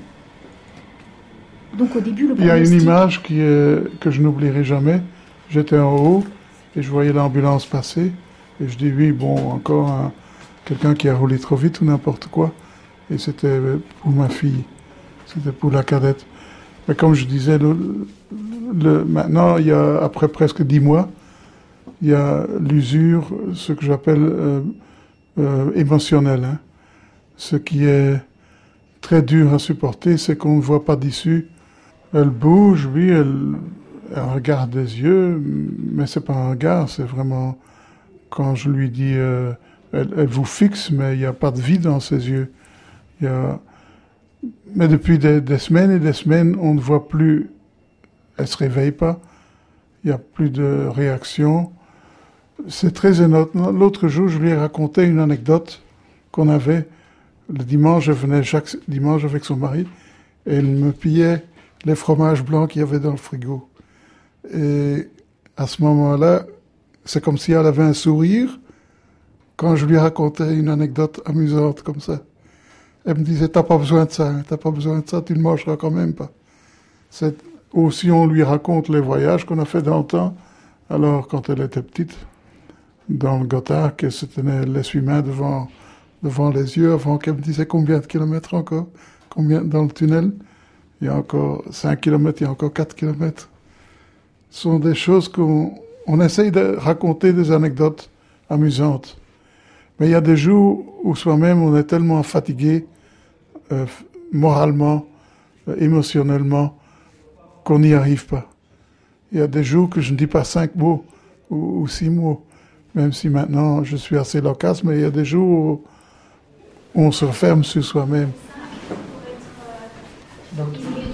Donc au début, le Il y a une image qui est, que je n'oublierai jamais. J'étais en haut et je voyais l'ambulance passer. Et je dis oui, bon, encore un, quelqu'un qui a roulé trop vite ou n'importe quoi. Et c'était pour ma fille. C'était pour la cadette. Mais comme je disais, le, le, maintenant, il y a, après presque dix mois, il y a l'usure, ce que j'appelle euh, euh, émotionnelle. Hein. Ce qui est très dur à supporter, c'est qu'on ne voit pas d'issue. Elle bouge, oui, elle, elle regarde des yeux, mais c'est pas un regard, c'est vraiment quand je lui dis, euh, elle, elle vous fixe, mais il n'y a pas de vie dans ses yeux. Il y a, mais depuis des, des semaines et des semaines, on ne voit plus, elle se réveille pas, il n'y a plus de réaction. C'est très étonnant. L'autre jour, je lui ai raconté une anecdote qu'on avait. Le dimanche, je venais chaque dimanche avec son mari, et elle me pillait les fromages blancs qu'il y avait dans le frigo. Et à ce moment-là, c'est comme si elle avait un sourire quand je lui racontais une anecdote amusante comme ça. Elle me disait, t'as pas besoin de ça, hein, t'as pas besoin de ça, tu ne mangeras quand même pas. C'est aussi, on lui raconte les voyages qu'on a fait dans le temps, alors quand elle était petite, dans le Gothard, qu'elle se tenait l'essuie-main devant, devant les yeux avant qu'elle me disait combien de kilomètres encore, combien dans le tunnel. Il y a encore cinq kilomètres, il y a encore quatre kilomètres. Ce sont des choses qu'on on essaye de raconter des anecdotes amusantes. Mais il y a des jours où soi-même on est tellement fatigué, euh, moralement, euh, émotionnellement, qu'on n'y arrive pas. Il y a des jours que je ne dis pas cinq mots ou, ou six mots, même si maintenant je suis assez loquace, mais il y a des jours où on se referme sur soi-même. Donc,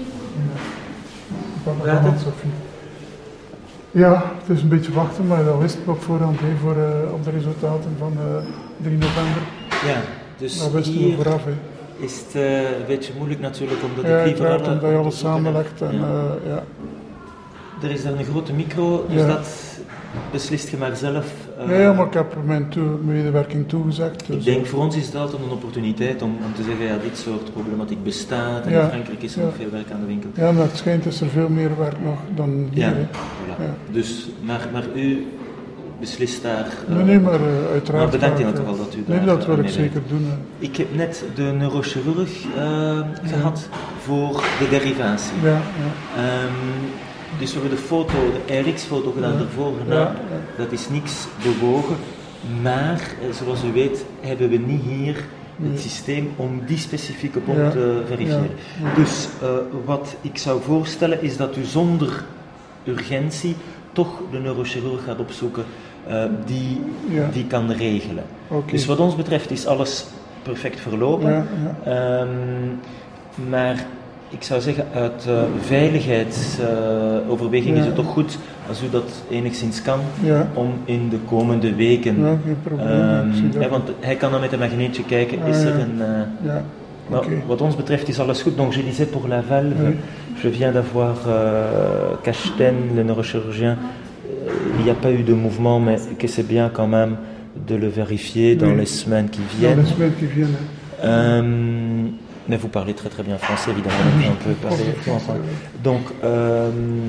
ja, Sophie. Ja, het is een beetje wachten, maar dat wist ik op voorhand he, voor, uh, op de resultaten van uh, drie november. Ja, dus dat wisten hier we vooraf. He. Is het uh, een beetje moeilijk natuurlijk omdat ja, ik liever alle... Ja, omdat je alles samenlegt. En, ja. Uh, ja. Er is daar een grote micro, dus ja. Dat beslist je maar zelf. Uh, nee, maar ik heb mijn toe, medewerking toegezegd. Dus ik denk voor ons is dat altijd een opportuniteit om, om te zeggen, ja, dit soort problematiek bestaat. En ja. In Frankrijk is er ja. nog veel werk aan de winkel. Ja, maar het schijnt is er veel meer werk nog dan hier. Ja, voilà. Ja. Dus, maar, maar u beslist daar... Uh, nee, nee, maar uh, uiteraard... Maar bedankt in elk geval dat u daar... Nee, dat wil ik mee zeker doen. Hè. Ik heb net de neurochirurg uh, ja. gehad voor de derivatie. Ja, ja. Um, Dus we hebben de foto, de R X-foto gedaan ervoor gedaan. Ja, ja. Dat is niks bewogen. Maar, zoals u weet, hebben we niet hier het systeem om die specifieke bom ja, te verifiëren. Ja, ja. Dus uh, wat ik zou voorstellen is dat u zonder urgentie toch de neurochirurg gaat opzoeken uh, die, ja. die kan regelen. Okay. Dus wat ons betreft is alles perfect verlopen. Ja, ja. Um, maar ik zou zeggen, uit uh, veiligheidsoverweging uh, ja. is het toch goed als u dat enigszins kan, ja. om in de komende weken... Ja, geen probleem. Um, ja, want hij kan dan met een magneetje kijken, ah, is er een... Uh, ja. Maar okay. Wat ons betreft is alles goed. Donc je disais pour la valve, oui. Je viens d'avoir euh, Cachten, le neurochirurgien, il n'y a pas eu de mouvement, mais que c'est bien quand même de le vérifier dans oui. les semaines qui viennent. Dans les semaines qui viennent. Euh, mais vous parlez très très bien français, évidemment, oui. On peut parler français. Donc, euh,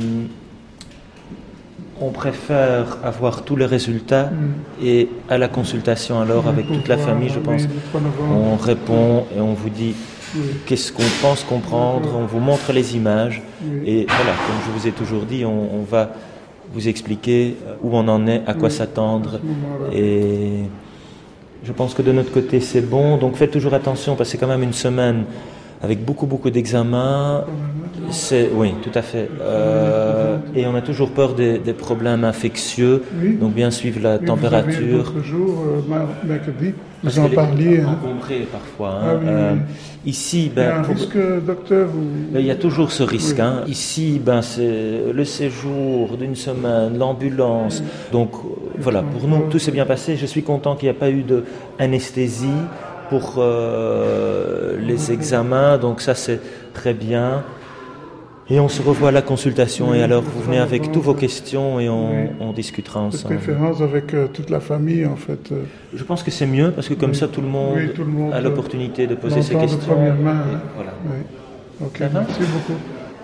on préfère avoir tous les résultats mm. et à la consultation alors avec toute la famille, je pense, on répond et on vous dit oui. qu'est-ce qu'on pense comprendre, on vous montre les images oui. et voilà, comme je vous ai toujours dit, on, on va vous expliquer où on en est, à quoi oui. s'attendre et je pense que de notre côté c'est bon, donc faites toujours attention parce que c'est quand même une semaine avec beaucoup beaucoup d'examens, c'est, oui, tout à fait. Euh, et on a toujours peur des, des problèmes infectieux, oui. donc bien suivre la oui, température. L'autre jour, euh, mercredi, vous en parliez. Hein. Encombré parfois. Hein. Ah, oui, euh, oui. Ici, ben, il y a un pour, risque, docteur ou... ben, il y a toujours ce risque. Oui. Hein. Ici, ben, c'est le séjour d'une semaine, l'ambulance. Oui. Donc voilà, pour nous, tout s'est bien passé. Je suis content qu'il n'y ait pas eu d'anesthésie pour euh, les examens, donc ça c'est très bien. Et on se revoit à la consultation oui, et alors vous venez avec toutes vos questions et on, oui. on discutera ensemble. De préférence avec euh, toute la famille en fait. Euh... Je pense que c'est mieux parce que comme oui. ça tout le, monde oui, tout le monde a l'opportunité de poser ses questions. De première main. Hein. Voilà. Oui. Ok, merci beaucoup.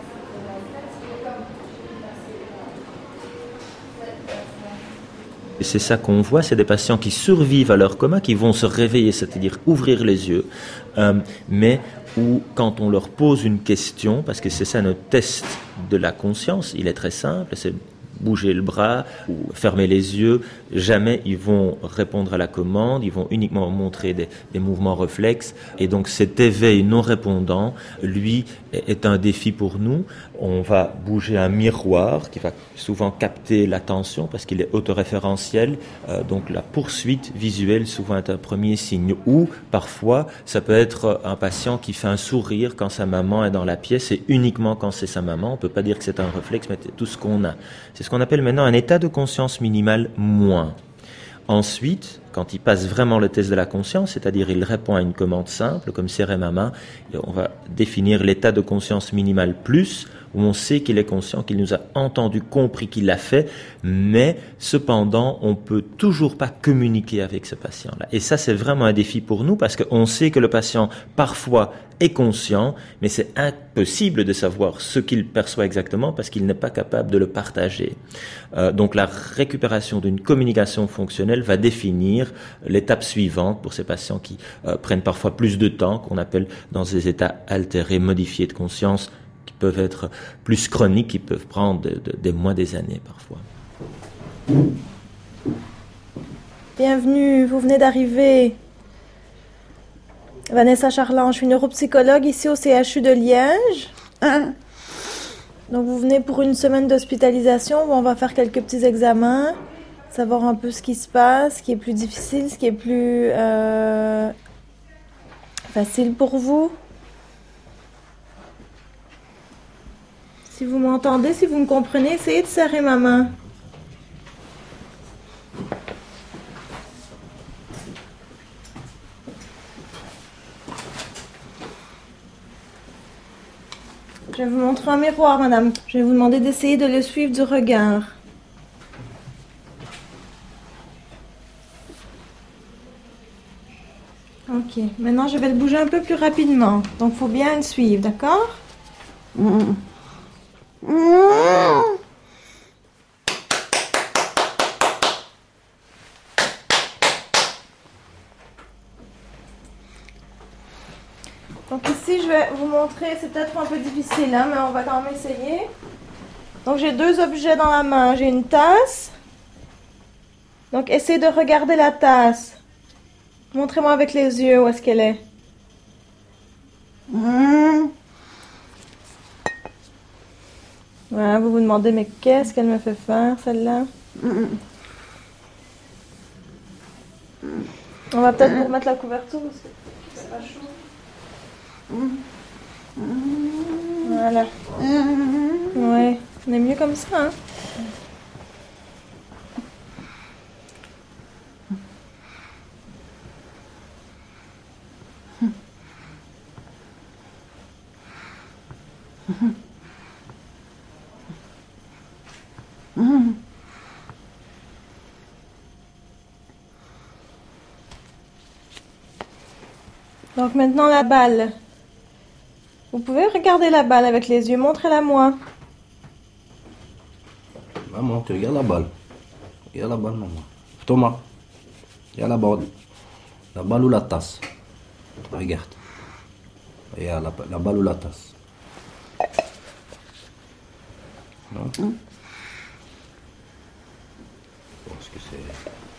Et c'est ça qu'on voit, c'est des patients qui survivent à leur coma, qui vont se réveiller, c'est-à-dire ouvrir les yeux, euh, mais où quand on leur pose une question, parce que c'est ça notre test de la conscience, il est très simple, c'est bouger le bras ou fermer les yeux, jamais ils vont répondre à la commande, ils vont uniquement montrer des, des mouvements réflexes et donc cet éveil non répondant, lui, est un défi pour nous. On va bouger un miroir qui va souvent capter l'attention parce qu'il est autoréférentiel, euh, donc la poursuite visuelle souvent est un premier signe ou parfois ça peut être un patient qui fait un sourire quand sa maman est dans la pièce et uniquement quand c'est sa maman, on peut pas dire que c'est un réflexe mais c'est tout ce qu'on a. C'est ce qu'on appelle maintenant un état de conscience minimal moins. Ensuite, quand il passe vraiment le test de la conscience, c'est-à-dire il répond à une commande simple, comme serrer ma main, on va définir l'état de conscience minimal plus, où on sait qu'il est conscient, qu'il nous a entendu, compris, qu'il l'a fait, mais cependant, on peut toujours pas communiquer avec ce patient-là. Et ça, c'est vraiment un défi pour nous, parce qu'on sait que le patient, parfois, est conscient, mais c'est impossible de savoir ce qu'il perçoit exactement parce qu'il n'est pas capable de le partager. Euh, donc la récupération d'une communication fonctionnelle va définir l'étape suivante pour ces patients qui euh, prennent parfois plus de temps, qu'on appelle dans des états altérés, modifiés de conscience, qui peuvent être plus chroniques, qui peuvent prendre de, de, des mois, des années parfois. Bienvenue, vous venez d'arriver. Vanessa Charland, je suis neuropsychologue ici au C H U de Liège. Donc vous venez pour une semaine d'hospitalisation où on va faire quelques petits examens, savoir un peu ce qui se passe, ce qui est plus difficile, ce qui est plus euh, facile pour vous. Si vous m'entendez, si vous me comprenez, essayez de serrer ma main. Je vais vous montrer un miroir, madame. Je vais vous demander d'essayer de le suivre du regard. Ok. Maintenant, je vais le bouger un peu plus rapidement. Donc, il faut bien le suivre, d'accord? Mmh. Mmh. Donc ici, je vais vous montrer, c'est peut-être un peu difficile, hein, mais on va quand même essayer. Donc j'ai deux objets dans la main. J'ai une tasse. Donc essayez de regarder la tasse. Montrez-moi avec les yeux où est-ce qu'elle est. Mmh. Voilà, vous vous demandez, mais qu'est-ce qu'elle me fait faire, celle-là? Mmh. On va peut-être vous remettre la couverture parce que c'est pas chaud. Mmh. Voilà. Mmh. Ouais, on est mieux comme ça, hein? Mmh. Mmh. Donc maintenant la balle. Vous pouvez regarder la balle avec les yeux. Montrez-la moi. Maman, tu regardes la balle. Regarde la balle, maman. Thomas, regarde la balle. La balle ou la tasse? Regarde. Regarde la, la balle ou la tasse. Non? Mm. Je pense que c'est...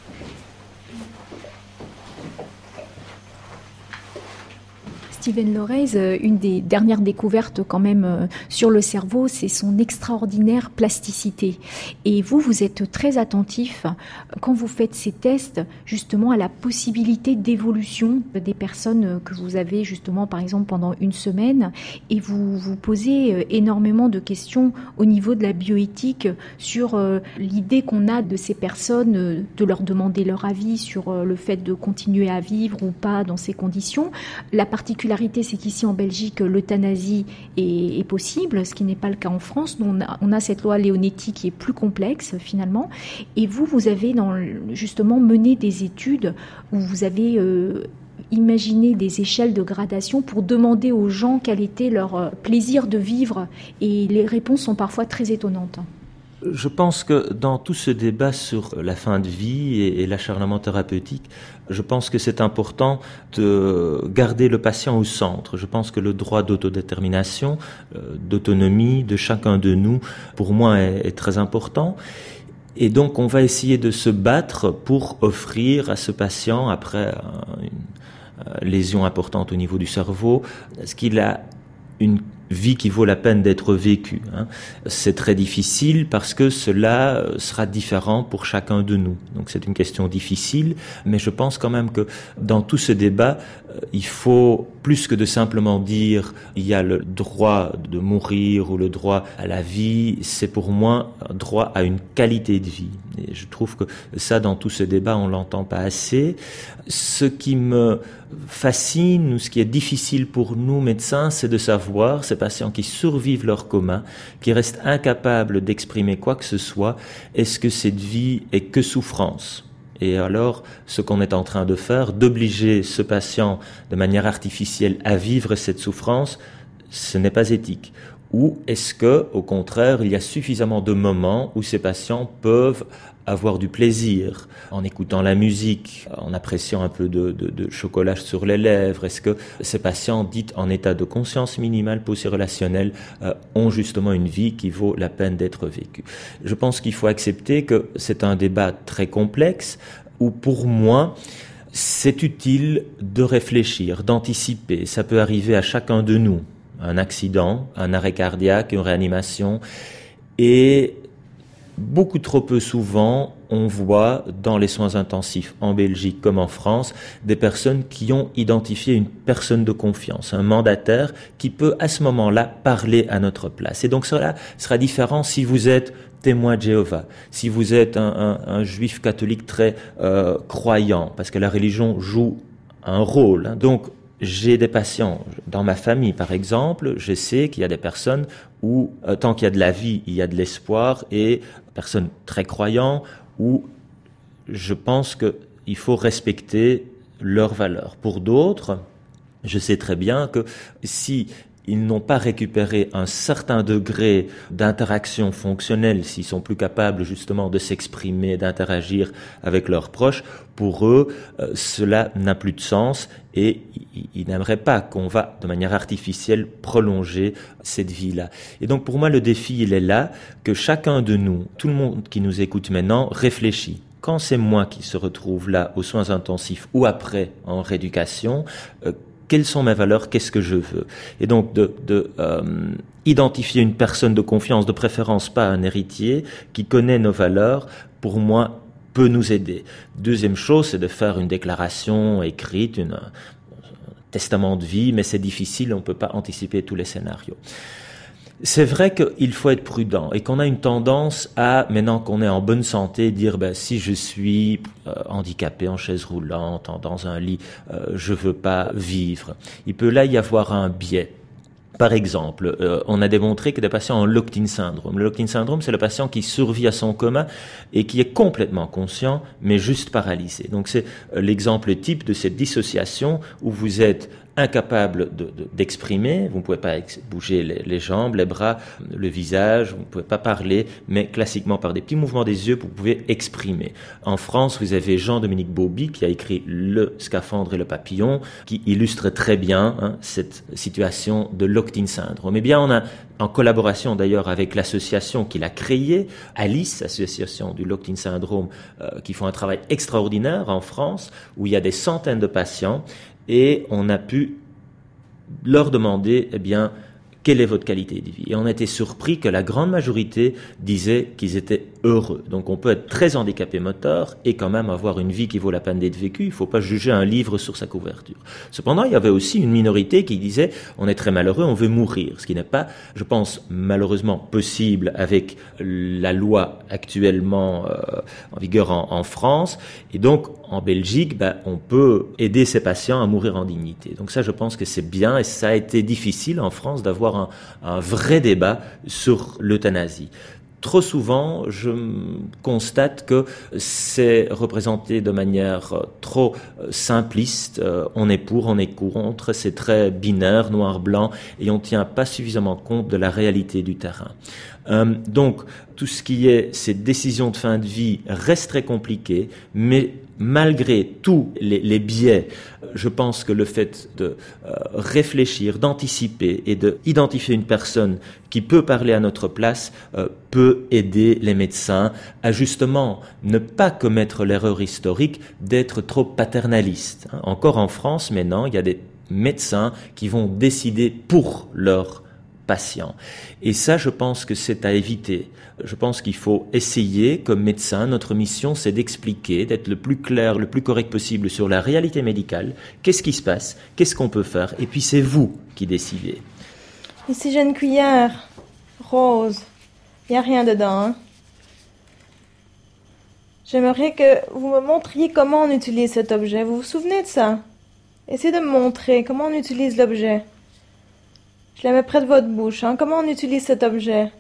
Steven Lorez, une des dernières découvertes quand même sur le cerveau, c'est son extraordinaire plasticité. Et vous, vous êtes très attentif quand vous faites ces tests justement à la possibilité d'évolution des personnes que vous avez justement par exemple pendant une semaine, et vous vous posez énormément de questions au niveau de la bioéthique sur l'idée qu'on a de ces personnes, de leur demander leur avis sur le fait de continuer à vivre ou pas dans ces conditions. La particularité, c'est qu'ici en Belgique, l'euthanasie est, est possible, ce qui n'est pas le cas en France. Nous, on a, on a cette loi Leonetti qui est plus complexe finalement. Et vous, vous avez dans, justement mené des études où vous avez euh, imaginé des échelles de gradation pour demander aux gens quel était leur plaisir de vivre. Et les réponses sont parfois très étonnantes. Je pense que dans tout ce débat sur la fin de vie et, et l'acharnement thérapeutique, je pense que c'est important de garder le patient au centre. Je pense que le droit d'autodétermination, euh, d'autonomie de chacun de nous, pour moi, est, est très important. Et donc, on va essayer de se battre pour offrir à ce patient, après une euh, lésion importante au niveau du cerveau, ce qu'il a une vie qui vaut la peine d'être vécue. Hein. C'est très difficile parce que cela sera différent pour chacun de nous. Donc c'est une question difficile, mais je pense quand même que dans tout ce débat, il faut plus que de simplement dire il y a le droit de mourir ou le droit à la vie, c'est pour moi un droit à une qualité de vie. Et je trouve que ça, dans tout ce débat, on l'entend pas assez. Ce qui me fascine ou ce qui est difficile pour nous médecins, c'est de savoir ces patients qui survivent leur coma, qui restent incapables d'exprimer quoi que ce soit, est-ce que cette vie est que souffrance? Et alors, ce qu'on est en train de faire, d'obliger ce patient de manière artificielle à vivre cette souffrance, ce n'est pas éthique. Ou est-ce que, au contraire, il y a suffisamment de moments où ces patients peuvent avoir du plaisir en écoutant la musique, en appréciant un peu de, de, de chocolat sur les lèvres? Est-ce que ces patients dits en état de conscience minimale post-relationnelle euh, ont justement une vie qui vaut la peine d'être vécue? Je pense qu'il faut accepter que c'est un débat très complexe où, pour moi, c'est utile de réfléchir, d'anticiper. Ça peut arriver à chacun de nous. Un accident, un arrêt cardiaque, une réanimation. Et beaucoup trop peu souvent, on voit dans les soins intensifs en Belgique comme en France des personnes qui ont identifié une personne de confiance, un mandataire qui peut à ce moment-là parler à notre place. Et donc cela sera différent si vous êtes témoin de Jéhovah, si vous êtes un, un, un juif catholique très euh, croyant, parce que la religion joue un rôle. Hein. Donc j'ai des patients, dans ma famille par exemple, je sais qu'il y a des personnes où, euh, tant qu'il y a de la vie, il y a de l'espoir, et personnes très croyantes, où je pense qu'il faut respecter leurs valeurs. Pour d'autres, je sais très bien que si ils n'ont pas récupéré un certain degré d'interaction fonctionnelle, s'ils sont plus capables justement de s'exprimer, d'interagir avec leurs proches, pour eux, euh, cela n'a plus de sens et ils, ils n'aimeraient pas qu'on va de manière artificielle prolonger cette vie-là. Et donc pour moi, le défi, il est là, que chacun de nous, tout le monde qui nous écoute maintenant, réfléchit. Quand c'est moi qui se retrouve là aux soins intensifs ou après en rééducation, euh, quelles sont mes valeurs, qu'est-ce que je veux? Et donc de, de euh, identifier une personne de confiance, de préférence pas un héritier, qui connaît nos valeurs, pour moi, peut nous aider. Deuxième chose, c'est de faire une déclaration écrite, une, un testament de vie, mais c'est difficile, on ne peut pas anticiper tous les scénarios. C'est vrai qu'il faut être prudent et qu'on a une tendance à, maintenant qu'on est en bonne santé, dire ben, si je suis euh, handicapé en chaise roulante, en, dans un lit, euh, je veux pas vivre. Il peut là y avoir un biais. Par exemple, euh, on a démontré que des patients ont locked-in syndrome. Le locked-in syndrome, c'est le patient qui survit à son coma et qui est complètement conscient, mais juste paralysé. Donc c'est euh, l'exemple type de cette dissociation où vous êtes incapable de, de, d'exprimer, vous ne pouvez pas ex- bouger les, les jambes, les bras, le visage, vous ne pouvez pas parler, mais classiquement par des petits mouvements des yeux, vous pouvez exprimer. En France, vous avez Jean-Dominique Bauby qui a écrit Le scaphandre et le papillon, qui illustre très bien hein, cette situation de locked-in syndrome. Eh bien, on a, en collaboration d'ailleurs avec l'association qu'il a créée, Alice, association du locked-in syndrome, euh, qui font un travail extraordinaire en France, où il y a des centaines de patients, et on a pu leur demander, eh bien, quelle est votre qualité de vie? Et on a été surpris que la grande majorité disait qu'ils étaient heureux. Donc on peut être très handicapé moteur et quand même avoir une vie qui vaut la peine d'être vécue. Il ne faut pas juger un livre sur sa couverture. Cependant, il y avait aussi une minorité qui disait on est très malheureux, on veut mourir. Ce qui n'est pas, je pense, malheureusement possible avec la loi actuellement euh, en vigueur en, en France. Et donc, en Belgique, ben, on peut aider ces patients à mourir en dignité. Donc ça, je pense que c'est bien et ça a été difficile en France d'avoir un, un vrai débat sur l'euthanasie. Trop souvent, je constate que c'est représenté de manière trop simpliste. On est pour, on est contre, c'est très binaire, noir-blanc, et on ne tient pas suffisamment compte de la réalité du terrain. Euh, donc, tout ce qui est ces décisions de fin de vie reste très compliqué, mais malgré tous les, les biais, je pense que le fait de euh, réfléchir, d'anticiper et d'identifier une personne qui peut parler à notre place euh, peut aider les médecins à justement ne pas commettre l'erreur historique d'être trop paternaliste. Hein. Encore en France, maintenant, il y a des médecins qui vont décider pour leurs patients. Et ça, je pense que c'est à éviter. Je pense qu'il faut essayer, comme médecin, notre mission, c'est d'expliquer, d'être le plus clair, le plus correct possible sur la réalité médicale, qu'est-ce qui se passe, qu'est-ce qu'on peut faire, et puis c'est vous qui décidez. Ici, j'ai une cuillère rose. Il n'y a rien dedans. Hein? J'aimerais que vous me montriez comment on utilise cet objet. Vous vous souvenez de ça? Essayez de me montrer comment on utilise l'objet. Je la mets près de votre bouche. Hein? Comment on utilise cet objet?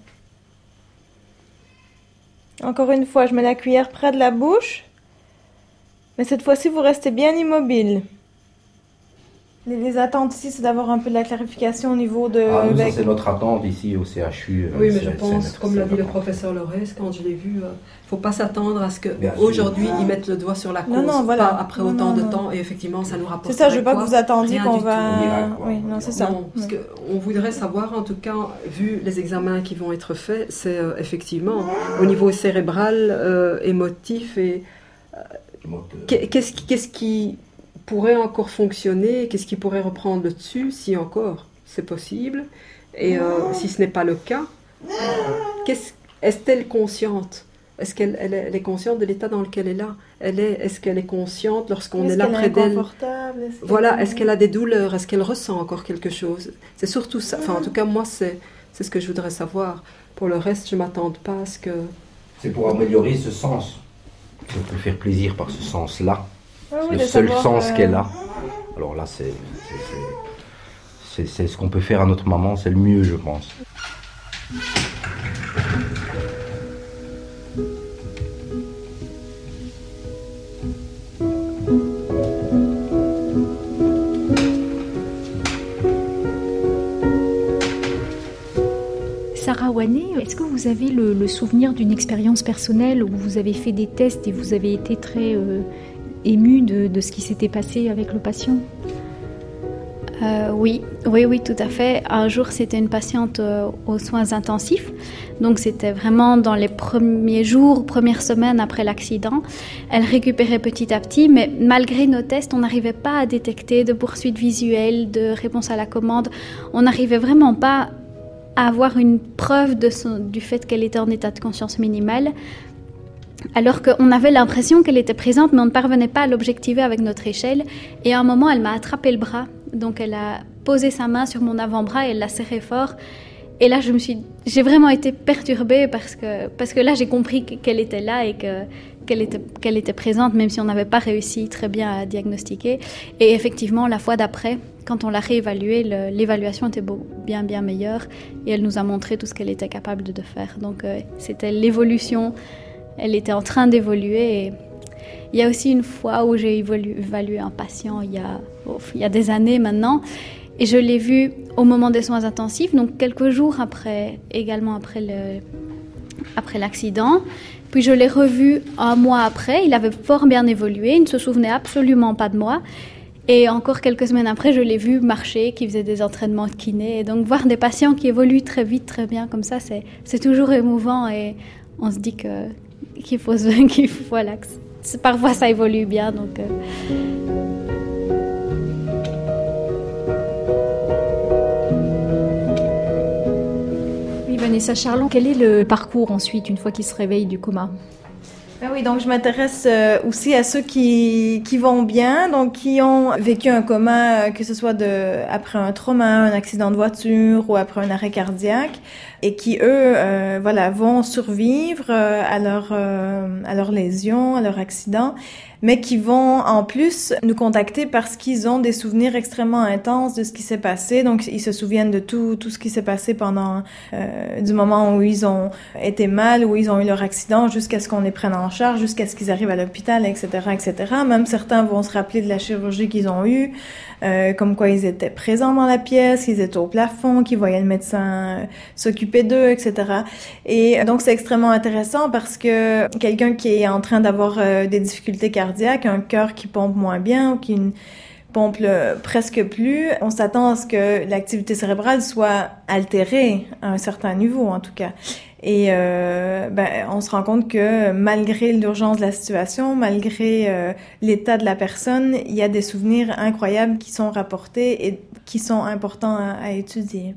Encore une fois, je mets la cuillère près de la bouche. Mais cette fois-ci, vous restez bien immobile. Les, les attentes ici, c'est d'avoir un peu de la clarification au niveau de... Ah, nous, avec... ça, c'est notre attente ici au C H U. Oui, mais je pense, comme l'a dit le professeur Lorès, quand je l'ai vu, il ne faut pas s'attendre à ce qu'aujourd'hui, ils mettent le doigt sur la cause, non, non, voilà. pas après non, autant non, de non. temps, et effectivement, ça nous rapporte. C'est ça, je ne veux pas que vous attendiez qu'on va... Miracle, oui, non, c'est ça. Non, parce oui. qu'on voudrait savoir, en tout cas, vu les examens qui vont être faits, c'est euh, effectivement au niveau cérébral, euh, émotif, et euh, qu'est-ce qui... Qu'est-ce qui pourrait encore fonctionner, qu'est-ce qui pourrait reprendre le dessus, si encore c'est possible, et euh, si ce n'est pas le cas, qu'est-ce, est-elle consciente? Est-ce qu'elle elle est, elle est consciente de l'état dans lequel elle est là? Elle est, est-ce qu'elle est consciente lorsqu'on est, est là près d'elle? Est-ce voilà, qu'elle... est-ce qu'elle a des douleurs? Est-ce qu'elle ressent encore quelque chose? C'est surtout ça, enfin en tout cas moi c'est, c'est ce que je voudrais savoir. Pour le reste, je ne m'attends pas à ce que... C'est pour améliorer ce sens. Ça peut faire plaisir par ce sens-là. Ah oui, le seul savoir, sens euh... qu'elle a. Alors là, c'est, c'est, c'est, c'est, c'est ce qu'on peut faire à notre maman, c'est le mieux, je pense. Douanet, est-ce que vous avez le, le souvenir d'une expérience personnelle où vous avez fait des tests et vous avez été très euh, ému de, de ce qui s'était passé avec le patient ? Euh, oui, oui, oui, tout à fait. Un jour, c'était une patiente euh, aux soins intensifs. Donc, c'était vraiment dans les premiers jours, premières semaines après l'accident. Elle récupérait petit à petit, mais malgré nos tests, on n'arrivait pas à détecter de poursuite visuelle, de réponse à la commande. On n'arrivait vraiment pas à avoir une preuve de son, du fait qu'elle était en état de conscience minimale. Alors qu'on avait l'impression qu'elle était présente, mais on ne parvenait pas à l'objectiver avec notre échelle. Et à un moment, elle m'a attrapé le bras. Donc, elle a posé sa main sur mon avant-bras et elle l'a serré fort. Et là, je me suis, j'ai vraiment été perturbée parce que, parce que là, j'ai compris qu'elle était là et que, qu'elle était, qu'elle était présente, même si on n'avait pas réussi très bien à diagnostiquer. Et effectivement, la fois d'après, quand on l'a réévaluée, le, l'évaluation était beau, bien, bien meilleure. Et elle nous a montré tout ce qu'elle était capable de faire. Donc, euh, c'était l'évolution. Elle était en train d'évoluer. Et il y a aussi une fois où j'ai évalué, évalué un patient il y a, oh, il y a des années maintenant. Et je l'ai vu au moment des soins intensifs, donc quelques jours après, également après, le, après l'accident. Puis je l'ai revu un mois après. Il avait fort bien évolué. Il ne se souvenait absolument pas de moi. Et encore quelques semaines après, je l'ai vu marcher, qui faisait des entraînements de kiné. Et donc voir des patients qui évoluent très vite, très bien comme ça, c'est, c'est toujours émouvant. Et on se dit que, qu'il faut, qu'il faut voilà, que parfois ça évolue bien. Donc, euh... Oui, Vanessa Charland, quel est le parcours ensuite, une fois qu'il se réveille du coma ? Ben oui, donc je m'intéresse euh, aussi à ceux qui qui vont bien, donc qui ont vécu un coma, euh, que ce soit de après un trauma, un accident de voiture ou après un arrêt cardiaque, et qui eux, euh, voilà, vont survivre euh, à leur euh, à leurs lésions, à leur accident, mais qui vont en plus nous contacter parce qu'ils ont des souvenirs extrêmement intenses de ce qui s'est passé. Donc ils se souviennent de tout tout ce qui s'est passé pendant euh, du moment où ils ont été mal, où ils ont eu leur accident, jusqu'à ce qu'on les prenne en charge, jusqu'à ce qu'ils arrivent à l'hôpital, et cetera, et cetera. Même certains vont se rappeler de la chirurgie qu'ils ont eue, euh, comme quoi ils étaient présents dans la pièce, qu'ils étaient au plafond, qu'ils voyaient le médecin euh, s'occuper d'eux, et cetera. Et donc c'est extrêmement intéressant parce que quelqu'un qui est en train d'avoir euh, des difficultés cardiaques, un cœur qui pompe moins bien ou qui ne pompe le, presque plus, on s'attend à ce que l'activité cérébrale soit altérée à un certain niveau en tout cas. Et euh, ben, on se rend compte que malgré l'urgence de la situation, malgré euh, l'état de la personne, il y a des souvenirs incroyables qui sont rapportés et qui sont importants à, à étudier.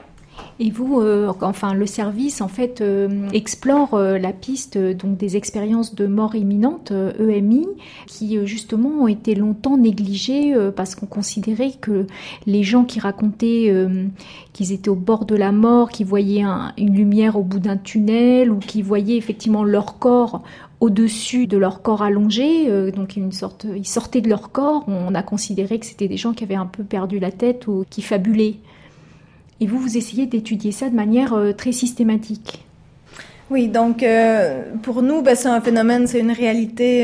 Et vous, euh, enfin, le service, en fait, euh, explore euh, la piste euh, donc des expériences de mort imminente, euh, E M I, qui euh, justement ont été longtemps négligées euh, parce qu'on considérait que les gens qui racontaient euh, qu'ils étaient au bord de la mort, qui voyaient un, une lumière au bout d'un tunnel ou qui voyaient effectivement leur corps au-dessus de leur corps allongé, euh, donc une sorte, ils sortaient de leur corps, on a considéré que c'était des gens qui avaient un peu perdu la tête ou qui fabulaient. Et vous, vous essayez d'étudier ça de manière euh, très systématique. Oui, donc euh, pour nous, ben, c'est un phénomène, c'est une réalité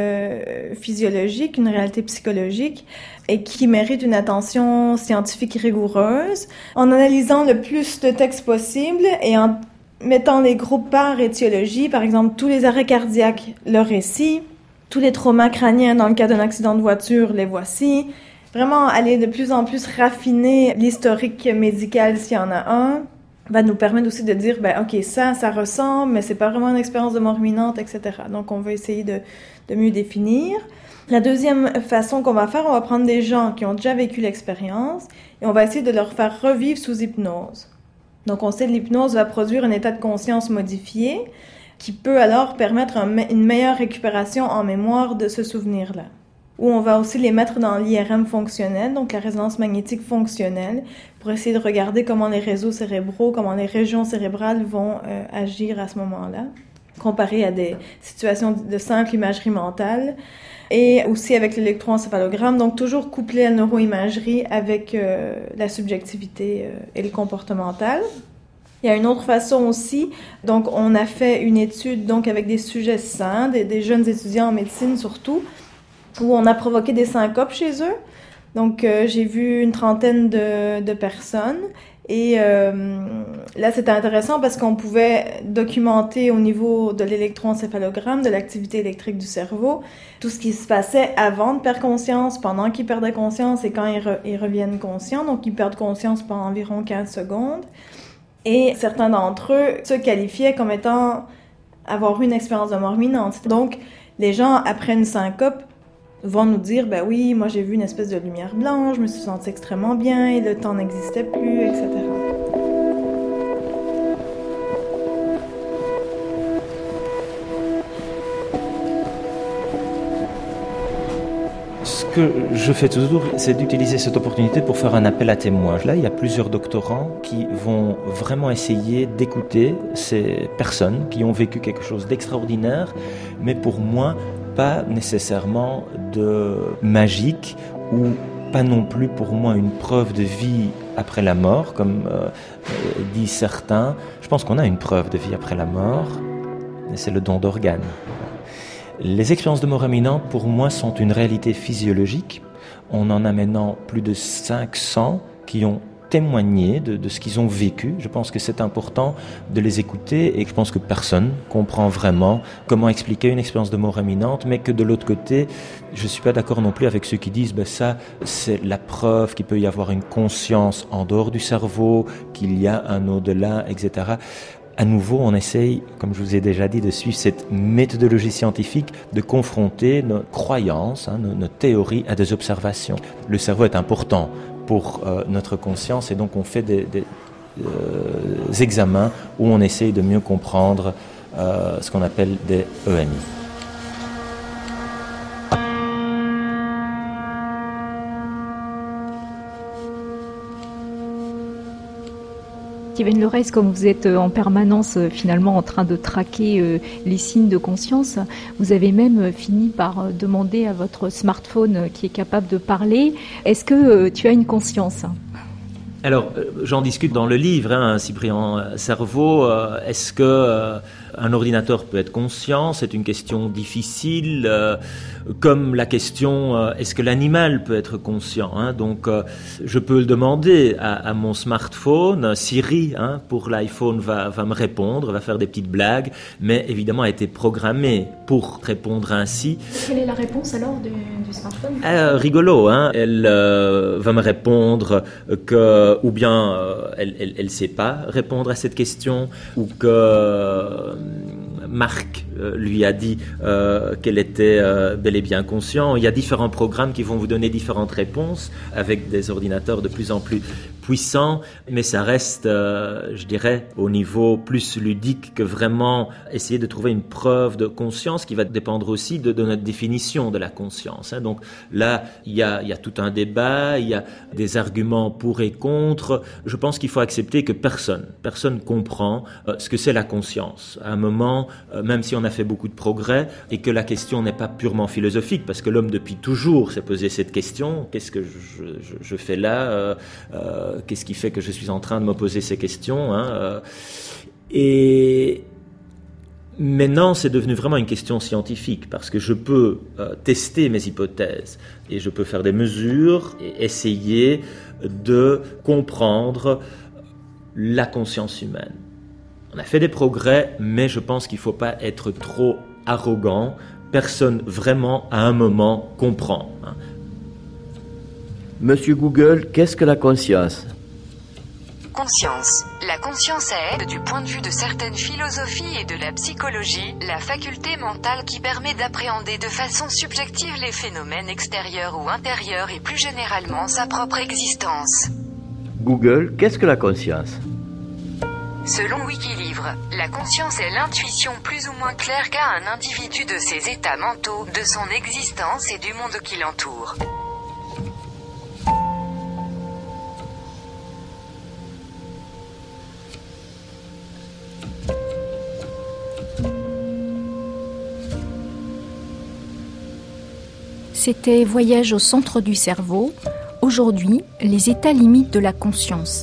euh, physiologique, une réalité psychologique et qui mérite une attention scientifique rigoureuse. En analysant le plus de textes possible et en mettant les groupes par étiologie, par exemple tous les arrêts cardiaques, leur récit, tous les traumas crâniens dans le cas d'un accident de voiture, les voici. Vraiment aller de plus en plus raffiner l'historique médical s'il y en a un, va nous permettre aussi de dire, ben ok, ça, ça ressemble, mais c'est pas vraiment une expérience de mort imminente, et cetera. Donc on va essayer de, de mieux définir. La deuxième façon qu'on va faire, on va prendre des gens qui ont déjà vécu l'expérience et on va essayer de leur faire revivre sous hypnose. Donc on sait que l'hypnose va produire un état de conscience modifié qui peut alors permettre un, une meilleure récupération en mémoire de ce souvenir-là. Où on va aussi les mettre dans l'I R M fonctionnel, donc la résonance magnétique fonctionnelle, pour essayer de regarder comment les réseaux cérébraux, comment les régions cérébrales vont euh, agir à ce moment-là, comparé à des situations de simple imagerie mentale, et aussi avec l'électroencéphalogramme, donc toujours couplé à la neuroimagerie avec euh, la subjectivité euh, et le comportemental. Il y a une autre façon aussi, donc on a fait une étude donc avec des sujets sains, des, des jeunes étudiants en médecine surtout, où on a provoqué des syncopes chez eux. Donc, euh, j'ai vu une trentaine de, de personnes Et euh, là, c'était intéressant parce qu'on pouvait documenter au niveau de l'électroencéphalogramme, de l'activité électrique du cerveau, tout ce qui se passait avant de perdre conscience, pendant qu'ils perdaient conscience et quand ils, re- ils reviennent conscients. Donc, ils perdent conscience pendant environ quinze secondes. Et certains d'entre eux se qualifiaient comme étant avoir eu une expérience de mort imminente. Donc, les gens, après une syncope, vont nous dire, ben oui, moi j'ai vu une espèce de lumière blanche, je me suis sentie extrêmement bien et le temps n'existait plus, et cetera. Ce que je fais toujours, c'est d'utiliser cette opportunité pour faire un appel à témoins. Là, il y a plusieurs doctorants qui vont vraiment essayer d'écouter ces personnes qui ont vécu quelque chose d'extraordinaire, mais pour moi, pas nécessairement de magique ou pas non plus pour moi une preuve de vie après la mort, comme euh, disent certains. Je pense qu'on a une preuve de vie après la mort, et c'est le don d'organes. Les expériences de mort imminente, pour moi, sont une réalité physiologique. On en a maintenant plus de cinq cents qui ont témoigné de, de ce qu'ils ont vécu. Je pense que c'est important de les écouter et je pense que personne comprend vraiment comment expliquer une expérience de mort imminente, mais que de l'autre côté, je ne suis pas d'accord non plus avec ceux qui disent ben ça, c'est la preuve qu'il peut y avoir une conscience en dehors du cerveau, qu'il y a un au-delà, et cetera. À nouveau, on essaye, comme je vous ai déjà dit, de suivre cette méthodologie scientifique, de confronter nos croyances, hein, nos, nos théories à des observations. Le cerveau est important pour euh, notre conscience et donc on fait des, des euh, examens où on essaye de mieux comprendre euh, ce qu'on appelle des E M I. Steven Lorez, comme vous êtes en permanence euh, finalement en train de traquer euh, les signes de conscience, vous avez même euh, fini par euh, demander à votre smartphone euh, qui est capable de parler, est-ce que euh, tu as une conscience ? Alors, euh, j'en discute dans le livre, hein, Cyprien Cerveau. Euh, est-ce que euh, un ordinateur peut être conscient ? C'est une question difficile, euh, comme la question euh, est-ce que l'animal peut être conscient, hein ? Donc, euh, je peux le demander à, à mon smartphone. Siri, hein, pour l'iPhone, va, va me répondre, va faire des petites blagues, mais évidemment a été programmée pour répondre ainsi. Quelle est la réponse alors du, du smartphone ? euh, Rigolo, hein ? Elle euh, va me répondre que ou bien euh, elle, elle, elle sait pas répondre à cette question, ou que euh, Marc euh, lui a dit euh, qu'elle était euh, bel et bien consciente. Il y a différents programmes qui vont vous donner différentes réponses avec des ordinateurs de plus en plus puissants, mais ça reste, euh, je dirais, au niveau plus ludique que vraiment essayer de trouver une preuve de conscience qui va dépendre aussi de, de notre définition de la conscience, hein. Donc là, il y a, il y a tout un débat, il y a des arguments pour et contre. Je pense qu'il faut accepter que personne, personne comprend euh, ce que c'est la conscience. À un moment, euh, même si on a fait beaucoup de progrès, et que la question n'est pas purement philosophique, parce que l'homme depuis toujours s'est posé cette question, qu'est-ce que je, je, je fais là euh, euh, qu'est-ce qui fait que je suis en train de me poser ces questions, hein, euh, et maintenant, c'est devenu vraiment une question scientifique, parce que je peux euh, tester mes hypothèses et je peux faire des mesures et essayer de comprendre la conscience humaine. On a fait des progrès, mais je pense qu'il ne faut pas être trop arrogant. Personne vraiment, à un moment, comprend, hein. Monsieur Google, qu'est-ce que la conscience ? Conscience. La conscience est, du point de vue de certaines philosophies et de la psychologie, la faculté mentale qui permet d'appréhender de façon subjective les phénomènes extérieurs ou intérieurs et plus généralement sa propre existence. Google, qu'est-ce que la conscience ? Selon Wikilivre, la conscience est l'intuition plus ou moins claire qu'a un individu de ses états mentaux, de son existence et du monde qui l'entoure. C'était Voyage au centre du cerveau. Aujourd'hui, les états limites de la conscience.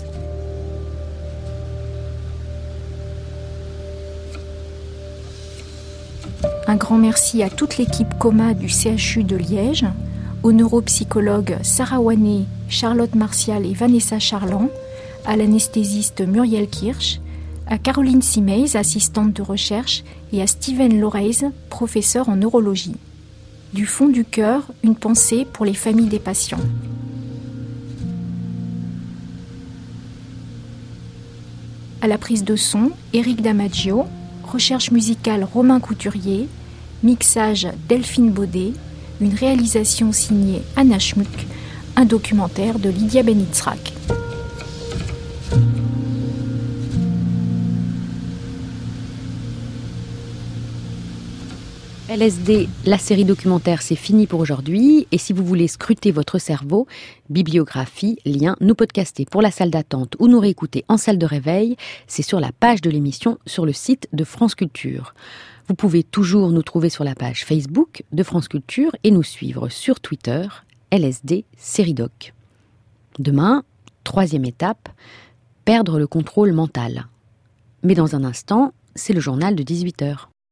Un grand merci à toute l'équipe Coma du C H U de Liège, aux neuropsychologues Sarah Wané, Charlotte Martial et Vanessa Charland, à l'anesthésiste Muriel Kirsch, à Caroline Simeis, assistante de recherche, et à Steven Lorez, professeur en neurologie. Du fond du cœur, une pensée pour les familles des patients. À la prise de son, Éric Damaggio, recherche musicale Romain Couturier, mixage Delphine Baudet, une réalisation signée Anna Schmuck, un documentaire de Lydia Benitzrak. L S D, la série documentaire, c'est fini pour aujourd'hui. Et si vous voulez scruter votre cerveau, bibliographie, lien, nous podcaster pour la salle d'attente ou nous réécouter en salle de réveil, c'est sur la page de l'émission sur le site de France Culture. Vous pouvez toujours nous trouver sur la page Facebook de France Culture et nous suivre sur Twitter, L S D Série Doc. Demain, troisième étape, perdre le contrôle mental. Mais dans un instant, c'est le journal de dix-huit heures.